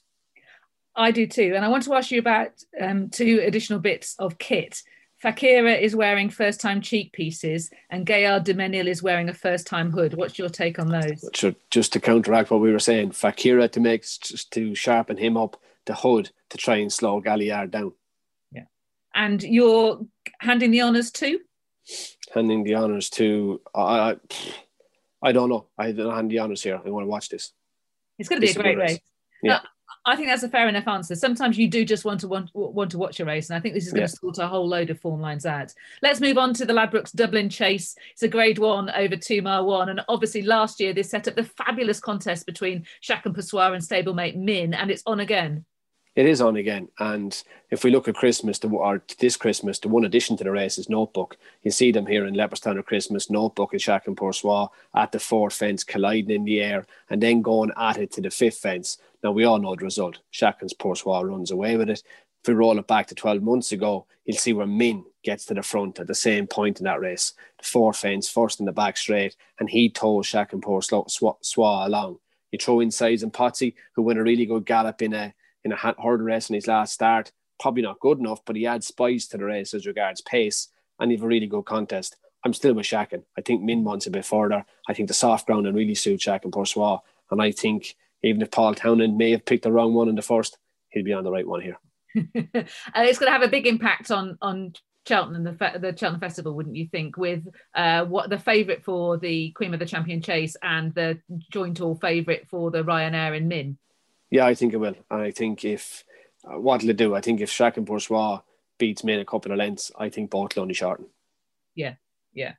I do too. And I want to ask you about um, two additional bits of kit. Fakira is wearing first-time cheek pieces and Gaillard du Mesnil is wearing a first-time hood. What's your take on those? So just to counteract what we were saying, Fakira to make to sharpen him up, the hood to try and slow Gaillard down. Yeah. And you're handing the honours to? Handing the honours to... I, I don't know. I don't hand the honours here. I want to watch this. It's going to be this a great race. race. Yeah. I think that's a fair enough answer. Sometimes you do just want to want, want to watch a race, and I think this is going Yeah. to sort a whole load of form lines out. Let's move on to the Ladbrokes Dublin Chase. It's a grade one over two mile one, and obviously last year this set up the fabulous contest between Jacques and Passoir and stablemate Min, and it's on again. It is on again, and if we look at Christmas, the, or this Christmas, the one addition to the race is Notebook. You see them here in Leopardstown at Christmas, Notebook and Jacques and Passoir at the fourth fence, colliding in the air, and then going at it to the fifth fence. Now, we all know the result. Jacques and Passoir runs away with it. If we roll it back to twelve months ago, you'll see where Min gets to the front at the same point in that race. The fourth fence, first in the back straight, and he tows Jacques and Passoir along. You throw in Sides and Potsy, who went a really good gallop in a in a hurdle race in his last start. Probably not good enough, but he adds spice to the race as regards pace, and you have a really good contest. I'm still with Jacques. I think Min wants a bit further. I think the soft ground and really suits Jacques and Passoir, and I think even if Paul Townend may have picked the wrong one in the first, he'll be on the right one here. uh, it's going to have a big impact on on Cheltenham, the, fe- the Cheltenham Festival, wouldn't you think, with uh, what the favourite for the Queen of the Champion Chase and the joint all favourite for the Ryanair and Min? Yeah, I think it will. I think if, uh, what will it do? I think if Jacques and Passoir beats Min a couple of lengths, I think both will only shorten. Yeah, yeah.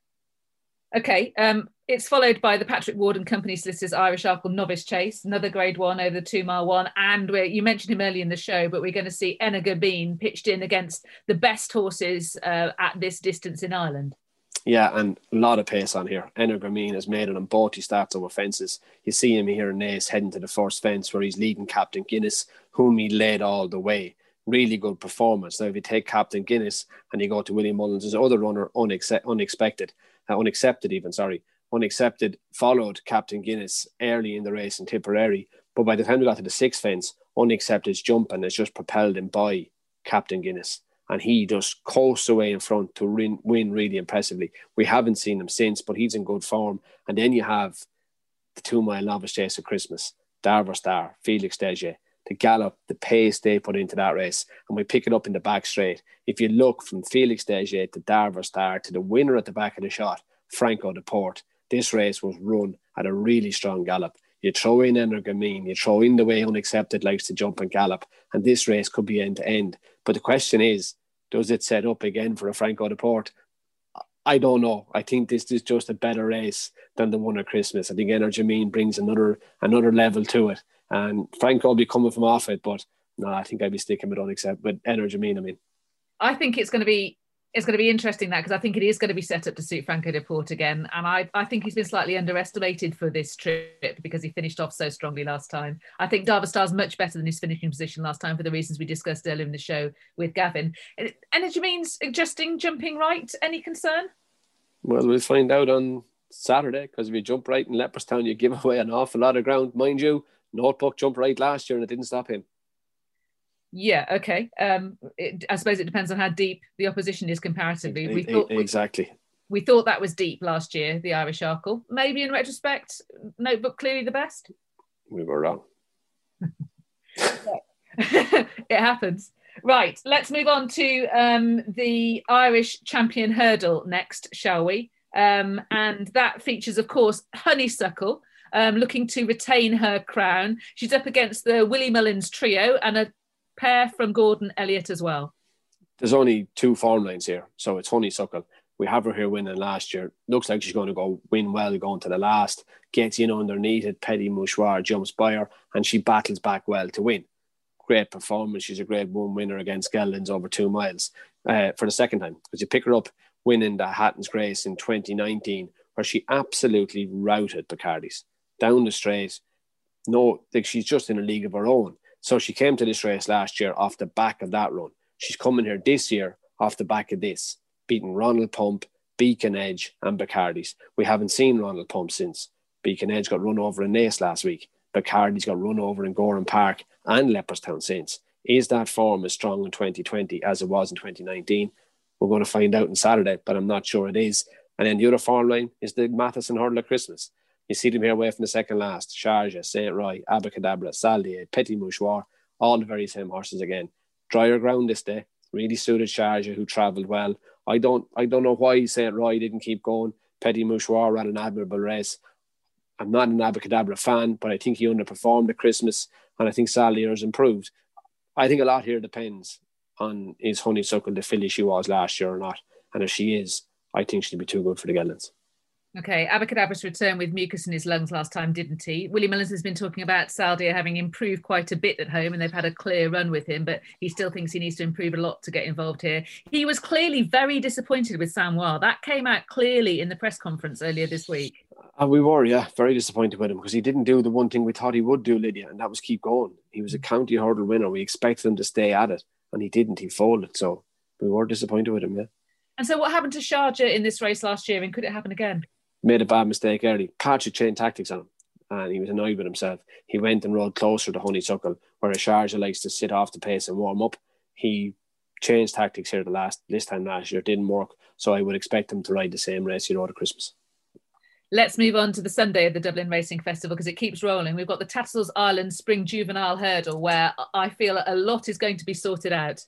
Okay, um, it's followed by the Patrick Ward and Company Solicitors Irish Arkle Novice Chase, another grade one over the two mile one. And we're, you mentioned him early in the show, but we're going to see Enoch Bean pitched in against the best horses uh, at this distance in Ireland. Yeah, and a lot of pace on here. Enoch Bean has made it on both. He starts over fences. You see him here in Naas heading to the first fence where he's leading Captain Guinness, whom he led all the way. Really good performance. Now, if you take Captain Guinness and you go to William Mullins, his other runner, unex- unexpected, uh, unaccepted even, sorry, unaccepted, followed Captain Guinness early in the race in Tipperary. But by the time we got to the sixth fence, unaccepted's jumping has just propelled him by Captain Guinness. And he just coasts away in front to win, win really impressively. We haven't seen him since, but he's in good form. And then you have the two-mile novice chase at Christmas, Darver Star, Felix Desjardins, the gallop, the pace they put into that race. And we pick it up in the back straight. If you look from Felix Desjardins to Darver Star to the winner at the back of the shot, Franco de Port, this race was run at a really strong gallop. You throw in Energamine, you throw in the way Unaccepted likes to jump and gallop, and this race could be end to end. But the question is, does it set up again for a Franco de Port? I don't know. I think this is just a better race than the one at Christmas. I think Energamine brings another another level to it, and Franco will be coming from off it. But no, I think I'd be sticking with Unaccepted, with Energamine. I mean, I think it's going to be. It's going to be interesting that because I think it is going to be set up to suit Franco de Port again. And I, I think he's been slightly underestimated for this trip because he finished off so strongly last time. I think Darver Star's much better than his finishing position last time for the reasons we discussed earlier in the show with Gavin. Energy means adjusting, jumping right. Any concern? Well, we'll find out on Saturday because if you jump right in Leopardstown, you give away an awful lot of ground. Mind you, Notebook jumped right last year and it didn't stop him. Yeah, okay. Um, it, I suppose it depends on how deep the opposition is comparatively. We thought exactly. We, we thought that was deep last year, the Irish Arkle. Maybe in retrospect, Notebook clearly the best. We were wrong. It happens. Right, let's move on to um, the Irish Champion Hurdle next, shall we? Um, and that features, of course, Honeysuckle, um, looking to retain her crown. She's up against the Willie Mullins trio and a pair from Gordon Elliott as well. There's only two form lines here, so it's Honeysuckle. We have her here winning last year. Looks like she's going to go win well going to the last. Gets in underneath it. Petit Mouchoir jumps by her, and she battles back well to win. Great performance. She's a grade one winner against Geldins over two miles uh, for the second time. Because you pick her up winning the Hatton's Grace in twenty nineteen, where she absolutely routed Bacardi's down the straight. No, like she's just in a league of her own. So she came to this race last year off the back of that run. She's coming here this year off the back of this, beating Ronald Pump, Beacon Edge and Bacardi's. We haven't seen Ronald Pump since. Beacon Edge got run over in Naas last week. Bacardi's got run over in Gorham Park and Leopardstown since. Is that form as strong in twenty twenty as it was in twenty nineteen? We're going to find out on Saturday, but I'm not sure it is. And then the other form line is the Matheson Hurdle at Christmas. You see them here away from the second last. Sharjah, Saint Roy, Abacadabra, Saldier, Petit Mouchoir, all the very same horses again. Drier ground this day. Really suited Sharjah, who travelled well. I don't I don't know why Saint Roy didn't keep going. Petit Mouchoir ran an admirable race. I'm not an Abacadabra fan, but I think he underperformed at Christmas, and I think Saldier has improved. I think a lot here depends on is Honeysuckle the filly she was last year or not. And if she is, I think she'll be too good for the Geldings. Okay, Abacadabra's returned with mucus in his lungs last time, didn't he? Willie Mullins has been talking about Saldier having improved quite a bit at home, and they've had a clear run with him, but he still thinks he needs to improve a lot to get involved here. He was clearly very disappointed with Samoa. That came out clearly in the press conference earlier this week. And we were, yeah, very disappointed with him because he didn't do the one thing we thought he would do, Lydia, and that was keep going. He was a county hurdle winner. We expected him to stay at it, and he didn't. He folded, so we were disappointed with him, yeah. And so what happened to Sharjah in this race last year, and could it happen again? Made a bad mistake early. Patrick changed tactics on him, and he was annoyed with himself. He went and rode closer to Honeysuckle, whereas Sharjah likes to sit off the pace and warm up. He changed tactics here the last this time last year. It didn't work, so I would expect him to ride the same race he rode at Christmas. Let's move on to the Sunday of the Dublin Racing Festival because it keeps rolling. We've got the Tattersalls Island Spring Juvenile Hurdle where I feel a lot is going to be sorted out.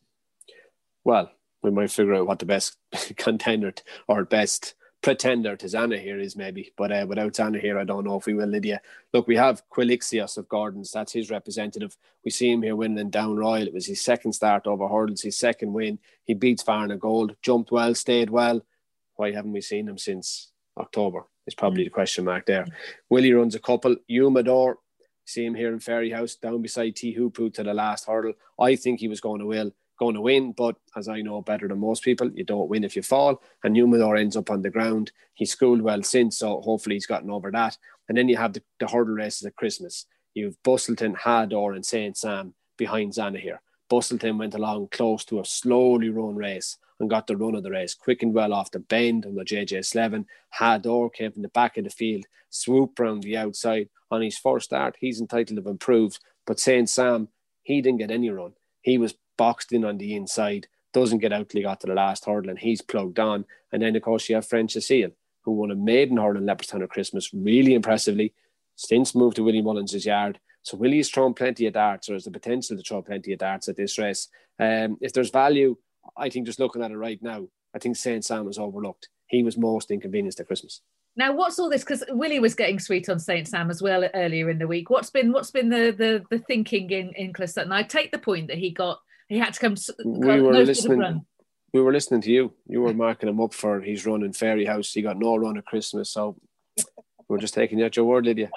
Well, we might figure out what the best contender or best pretender to Zana here is maybe, but uh, without Zana here I don't know if we will, Lydia. Look, we have Quilixios of Gordon's, that's his representative. We see him here winning in Down Royal. It was his second start over hurdles, his second win. He beats Farna Gold, jumped well, stayed well. Why haven't we seen him since October? Is probably the question mark there. Willie runs a couple. Umador, see him here in Ferryhouse, down beside T Hupu to the last hurdle. I think he was going to will, going to win, but as I know better than most people, you don't win if you fall. And Umador ends up on the ground. He's schooled well since, so hopefully he's gotten over that. And then you have the, the hurdle races at Christmas. You've Bustleton, Hador, and Saint Sam behind Zana here. Bustleton went along close to a slowly run race and got the run of the race, quickened well off the bend on the J J Slevin. Hador came from the back of the field, swooped round the outside. On his first start, he's entitled to have improved, but Saint Sam, he didn't get any run. He was boxed in on the inside, doesn't get out till he got to the last hurdle, and he's plugged on. And then, of course, you have French Cecile, who won a maiden hurdle in Leopardstown at Christmas, really impressively, since moved to Willie Mullins' yard. So Willie's thrown plenty of darts, or has the potential to throw plenty of darts at this race. Um, if there's value, I think just looking at it right now, I think Saint Sam was overlooked. He was most inconvenienced at Christmas. Now, what's all this? Because Willie was getting sweet on Saint Sam as well earlier in the week. What's been what's been the the, the thinking in in Clisson? I take the point that he got he had to come. We were listening. We were listening to you. You were marking him up for his run in Ferryhouse. He got no run at Christmas, so we're just taking you at your word, Lydia.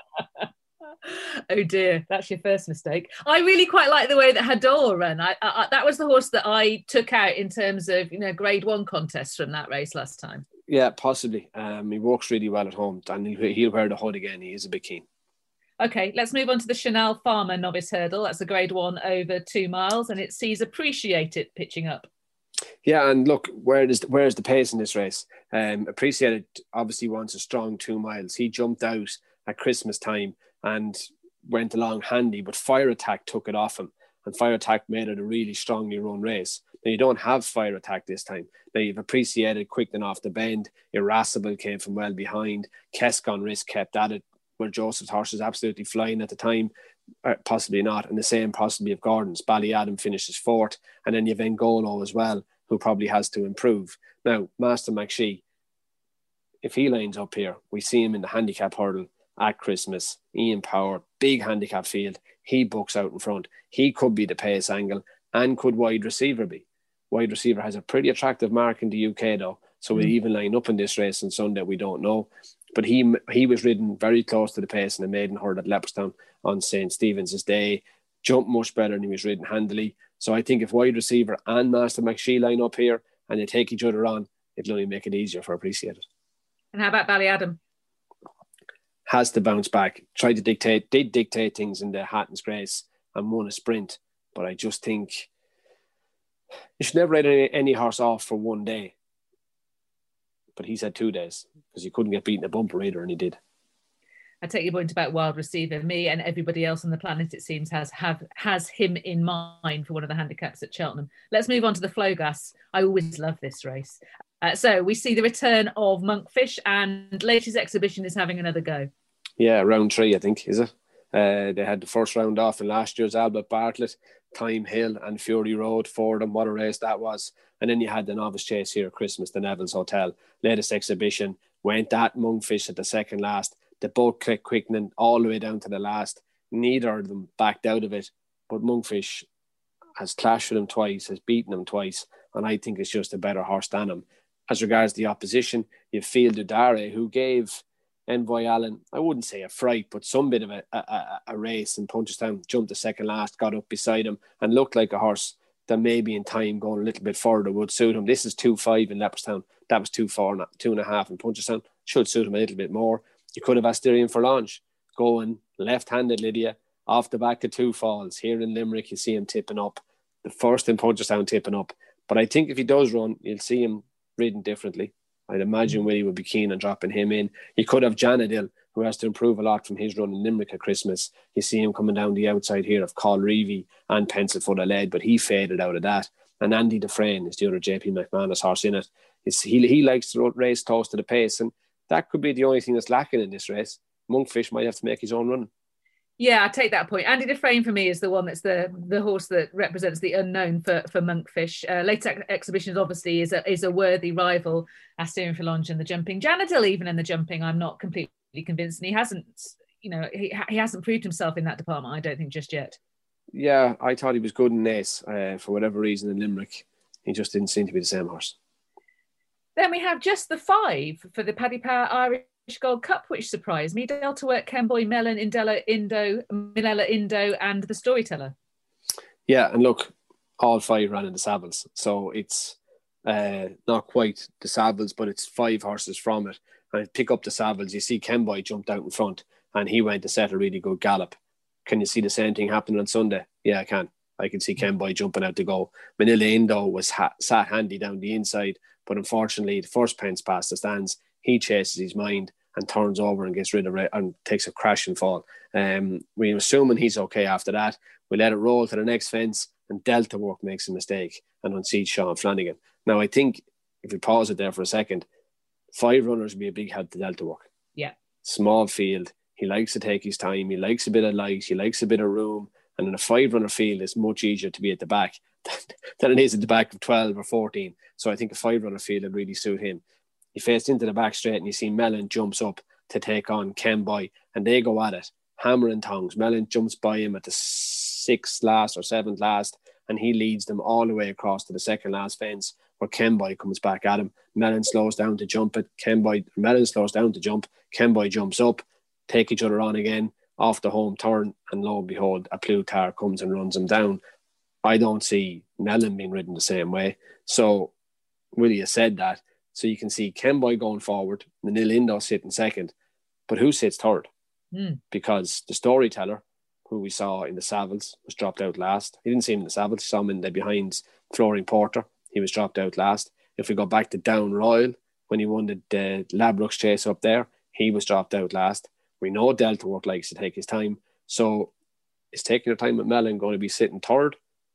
Oh dear, that's your first mistake. I really quite like the way that Hador ran. I, I, that was the horse that I took out in terms of, you know, grade one contests from that race last time. Yeah, possibly. Um, he works really well at home, and he'll, he'll wear the hood again. He is a bit keen. Okay, let's move on to the Chanel Farmer Novice Hurdle. That's a grade one over two miles, and it sees Appreciated pitching up. Yeah, and look, where is where's the pace in this race? Um, Appreciated obviously wants a strong two miles. He jumped out at Christmas time and went along handy, but Fire Attack took it off him, and Fire Attack made it a really strongly run race. Now you don't have Fire Attack this time. Now you've Appreciated quick and off the bend. Irascible came from well behind. Kesk on Risk kept at it, where Joseph's horse was absolutely flying at the time. Uh, possibly not, and the same possibly of Gordon's. Ballyadam finishes fourth, and then you've Engolo as well, who probably has to improve. Now Master McShee, if he lines up here, we see him in the handicap hurdle at Christmas. Ian Power, big handicap field. He books out in front. He could be the pace angle, and could wide receiver be. Wide receiver has a pretty attractive mark in the U K though, so mm. we even line up in this race on Sunday, we don't know. But he he was ridden very close to the pace in the maiden hurdle at Leopardstown on Saint Stephen's Day. Jumped much better than he was ridden handily. So I think if wide receiver and Master McShee line up here and they take each other on, it'll only make it easier for Appreciated. And how about Ballyadam? Has to bounce back. Tried to dictate, did dictate things in the Hatton's Grace and won a sprint. But I just think you should never ride any, any horse off for one day. But he's had two days because he couldn't get beaten a bumper either, and he did. I take your point about wild receiver. Me and everybody else on the planet, it seems, has have has him in mind for one of the handicaps at Cheltenham. Let's move on to the Flogas. I always love this race. Uh, so we see the return of Monkfish, and latest exhibition is having another go. Yeah, round three, I think, is it? Uh, they had the first round off in last year's Albert Bartlett, Time Hill and Fury Road for them. What a race that was. And then you had the novice chase here at Christmas, the Neville's Hotel. Latest exhibition, went at Monkfish at the second last. They both kept quickening all the way down to the last. Neither of them backed out of it. But Monkfish has clashed with him twice, has beaten him twice, and I think it's just a better horse than him. As regards the opposition, you've Field Dare, who gave Envoy Allen, I wouldn't say a fright, but some bit of a, a, a race in Punchestown, jumped the second last, got up beside him, and looked like a horse that maybe in time going a little bit further would suit him. This is two five in Leopardstown. That was two four, two and a half in Punchestown. Should suit him a little bit more. You could have Asterion for launch, going left-handed Lydia, off the back of two falls. Here in Limerick, you see him tipping up. The first in Punchestown tipping up. But I think if he does run, you'll see him ridden differently. I'd imagine Willie would be keen on dropping him in. You could have Janadil, who has to improve a lot from his run in Limerick at Christmas. You see him coming down the outside here of Call Reevy and Penselfoot led, but he faded out of that. And Andy Dufresne is the other J P McManus horse in it. It's, he, he likes to race close to the pace, and that could be the only thing that's lacking in this race. Monkfish might have to make his own run. Yeah, I take that point. Andy Dufresne for me is the one that's the the horse that represents the unknown for for Monkfish. Uh, Later Exhibitions obviously is a is a worthy rival. Asterion for Launch in the jumping, Janadil even in the jumping. I'm not completely convinced, and he hasn't, you know, he he hasn't proved himself in that department. I don't think just yet. Yeah, I thought he was good in Naas. Uh, for whatever reason in Limerick, he just didn't seem to be the same horse. Then we have just the five for the Paddy Power Irish Gold Cup, which surprised me. Delta Work, Kemboy, Melon, Indella, Indo, Minella, Indo, and the Storyteller. Yeah, and look, all five ran in the Savills, so it's uh, not quite the Savills, but it's five horses from it. And I pick up the Savills, you see Kemboy jumped out in front, and he went to set a really good gallop. Can you see the same thing happening on Sunday? Yeah, I can. I can see Kemboy jumping out to go. Manila Indo was ha- sat handy down the inside, but unfortunately, the first pence past the stands, he chases his mind and turns over and gets rid of it and takes a crash and fall. Um, we're assuming he's okay after that. We let it roll to the next fence, and Delta Work makes a mistake and unseats Sean Flanagan. Now, I think if we pause it there for a second, five runners would be a big help to Delta Work. Yeah. Small field. He likes to take his time. He likes a bit of light. He likes a bit of room. And in a five-runner field, it's much easier to be at the back than it is at the back of twelve or fourteen. So I think a five-runner field would really suit him. He faced into the back straight, and you see Mellon jumps up to take on Kemboy, and they go at it, hammer and tongs. Mellon jumps by him at the sixth last or seventh last, and he leads them all the way across to the second last fence, where Kemboy comes back at him. Mellon slows down to jump it. Kemboy, Mellon slows down to jump. Kemboy jumps up, take each other on again, off the home turn, and lo and behold, a Plutar comes and runs him down. I don't see Mellon being ridden the same way. So, Willie has said that. So you can see Kemboy going forward, Manila Indo sitting second. But who sits third? Mm. Because the Storyteller, who we saw in the Savills, was dropped out last. He didn't see him in the Savills, saw him in the behind Flooring Porter. He was dropped out last. If we go back to Down Royal, when he won the, the Labrooks chase up there, he was dropped out last. We know Delta Work likes to take his time. So is taking your time with Mellon going to be sitting third?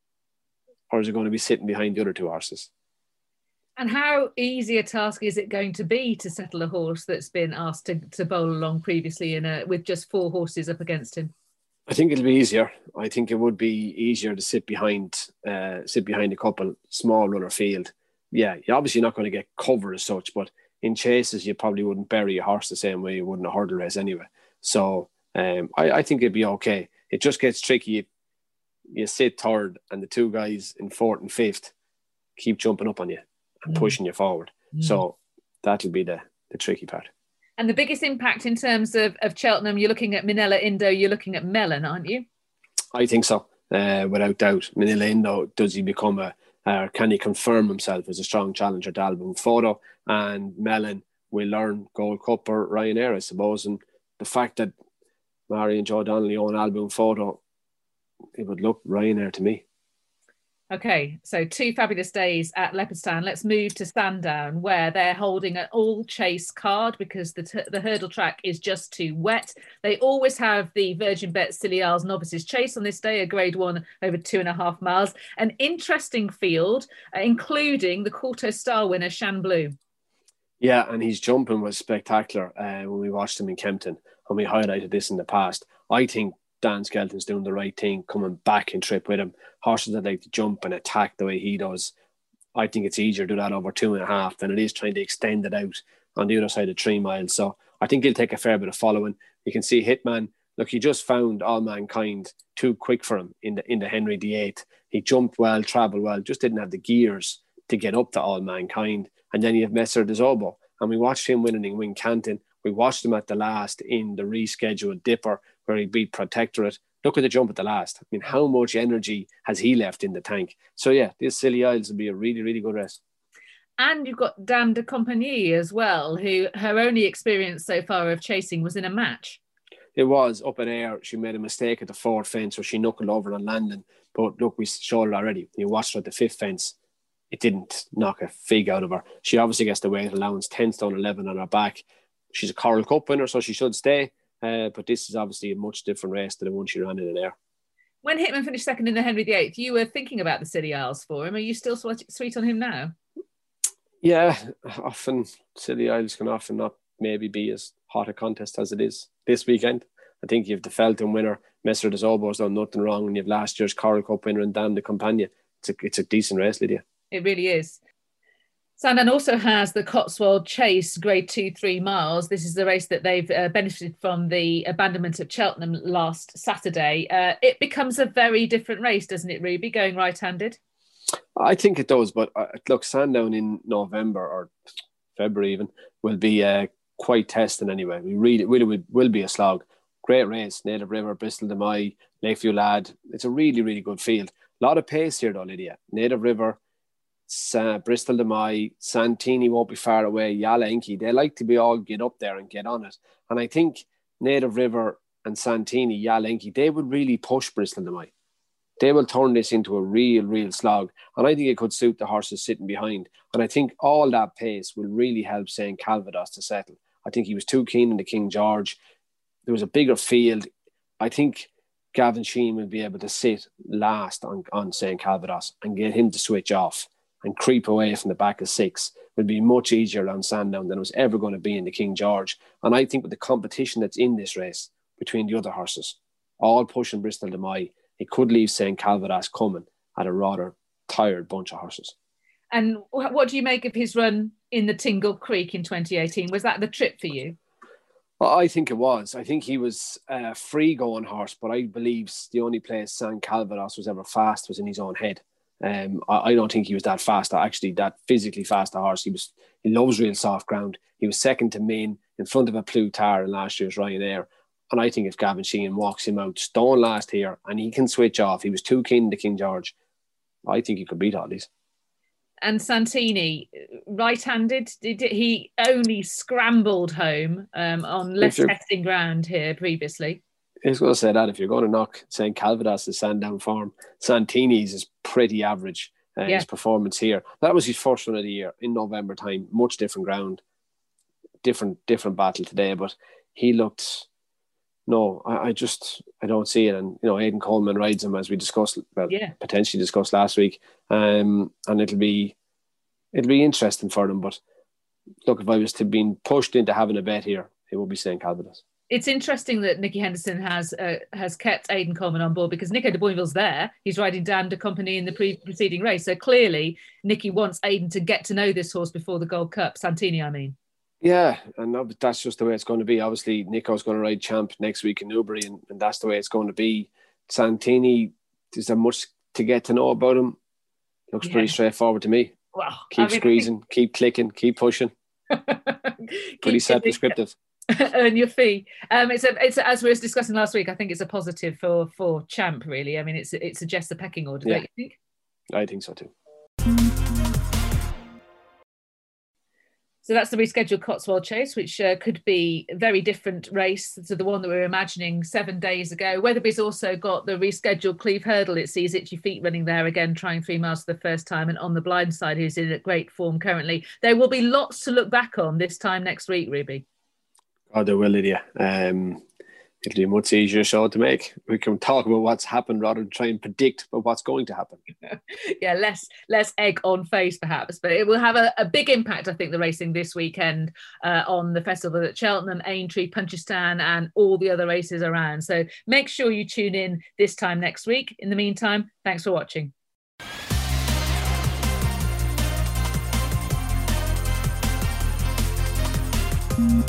Or is it going to be sitting behind the other two horses? And how easy a task is it going to be to settle a horse that's been asked to, to bowl along previously in a, with just four horses up against him? I think it'll be easier. I think it would be easier to sit behind uh, sit behind a couple small runner field. Yeah, you're obviously not going to get cover as such, but in chases you probably wouldn't bury a horse the same way you would in a hurdle race anyway. So um, I, I think it'd be okay. It just gets tricky. You, you sit third and the two guys in fourth and fifth keep jumping up on you and mm. pushing you forward. Mm. So that'll be the, the tricky part. And the biggest impact in terms of, of Cheltenham, you're looking at Minella Indo, you're looking at Mellon, aren't you? I think so, uh, without doubt. Minella Indo, does he become a, or can he confirm himself as a strong challenger to Album Photo? And Mellon will learn Gold Cup or Ryanair, I suppose. And the fact that Mary and Joe Donnelly own Album Photo, it would look Ryanair to me. Okay, so two fabulous days at Leopardstown. Let's move to Sandown, where they're holding an all-chase card because the t- the hurdle track is just too wet. They always have the Virgin Bet Scilly Isles Novices Chase on this day, a grade one over two and a half miles. An interesting field, uh, including the Quarto Star winner, Shan Blue. Yeah, and his jumping was spectacular uh, when we watched him in Kempton, and we highlighted this in the past. I think Dan Skelton's doing the right thing, coming back in trip with him. Horses that like to jump and attack the way he does, I think it's easier to do that over two and a half than it is trying to extend it out on the other side of three miles. So I I think he'll take a fair bit of following. You can see Hitman. Look, he just found All Mankind too quick for him in the in the Henry the Eighth. He jumped well, travelled well, just didn't have the gears to get up to All Mankind. And then you have Messer de Zobo. And we watched him winning in Wincanton. We watched him at the last in the rescheduled Dipper, where he beat Protectorate. Look at the jump at the last. I mean, how much energy has he left in the tank? So yeah, this Scilly Isles will be a really, really good race. And you've got Dame de Compagnie as well, who her only experience so far of chasing was in a match. It was up in air. She made a mistake at the fourth fence where she knuckled over on landing. But look, we showed it already. You watched her at the fifth fence. It didn't knock a fig out of her. She obviously gets the weight allowance, ten stone eleven on her back. She's a Coral Cup winner, so she should stay. Uh, but this is obviously a much different race than the one she ran in the air. When Hitman finished second in the Henry the Eighth, you were thinking about the Scilly Isles for him. Are you still sweet on him now? Yeah, often Scilly Isles can often not maybe be as hot a contest as it is this weekend. I think you have the Felton winner, Messer de Zobo's done nothing wrong, and you have last year's Coral Cup winner and Dame de Compagnie. It's a, it's a decent race, Lydia. It really is. Sandown also has the Cotswold Chase Grade two, three miles. This is the race that they've uh, benefited from the abandonment at Cheltenham last Saturday. Uh, it becomes a very different race, doesn't it, Ruby, going right-handed? I think it does, but uh, look, Sandown in November or February even will be uh, quite testing anyway. We really, really will, will be a slog. Great race, Native River, Bristol de Mai, Lakeview Lad. It's a really, really good field. A lot of pace here though, Lydia. Native River, Sa- Bristol de Mai, Santini won't be far away, Yala Inky. They like to be all get up there and get on it. And I think Native River and Santini, Yala Inky, they would really push Bristol de Mai. They will turn this into a real, real slog. And I think it could suit the horses sitting behind. And I think all that pace will really help Saint Calvados to settle. I think he was too keen in the King George. There was a bigger field. I think Gavin Sheehan will be able to sit last on, on Saint Calvados and get him to switch off and creep away from the back of six. It would be much easier on Sandown than it was ever going to be in the King George. And I think with the competition that's in this race between the other horses, all pushing Bristol de Mai, it could leave Saint Calvados coming at a rather tired bunch of horses. And what do you make of his run in the Tingle Creek in twenty eighteen? Was that the trip for you? I think it was. I think he was a free-going horse, but I believe the only place Saint Calvados was ever fast was in his own head. Um, I, I don't think he was that fast, actually, that physically fast a horse. He was. He loves real soft ground. He was second to Maine in front of a Plutar in last year's Ryanair. And I think if Gavin Sheehan walks him out stone last here and he can switch off, he was too keen to King George, I think he could beat all these. And Santini, right-handed, did he only scrambled home um, on less testing ground here previously? I was going to say that if you're going to knock Saint Calvados' Sandown form, Santini's is pretty average, uh, yeah. His performance here. That was his first run of the year in November time, much different ground, different different battle today, but he looked... No, I, I just, I don't see it. And, you know, Aidan Coleman rides him as we discussed, well, yeah. potentially discussed last week. Um, and it'll be, it'll be interesting for them. But look, if I was to be pushed into having a bet here, it would be Saint Calvados. It's interesting that Nicky Henderson has uh, has kept Aidan Coleman on board because Nico de Boinville's there. He's riding Dame de Compagnie in the pre- preceding race. So clearly Nicky wants Aidan to get to know this horse before the Gold Cup. Santini, I mean. Yeah, and that's just the way it's going to be. Obviously, Nico's going to ride Champ next week in Newbury, and, and that's the way it's going to be. Santini, is there much to get to know about him? Looks yeah. pretty straightforward to me. Well, keep I mean, squeezing, think... keep clicking, keep pushing. keep pretty self-descriptive. Earn your fee. Um, it's a, it's a, as we were discussing last week. I think it's a positive for for Champ. Really, I mean, it's it suggests the pecking order. Yeah. Don't you think? I think so too. So that's the rescheduled Cotswold Chase, which uh, could be a very different race to the one that we were imagining seven days ago. Weatherby's also got the rescheduled Cleve Hurdle. It sees Itchy Feet running there again, trying three miles for the first time. And On the Blind Side, who's in great form currently. There will be lots to look back on this time next week, Ruby. Oh, there will, Lydia. Um, it'll be a much easier show to make. We can talk about what's happened rather than try and predict about what's going to happen. yeah, less less egg on face perhaps, but it will have a, a big impact, I think, the racing this weekend uh, on the festival at Cheltenham, Aintree, Punchestown and all the other races around. So make sure you tune in this time next week. In the meantime, thanks for watching.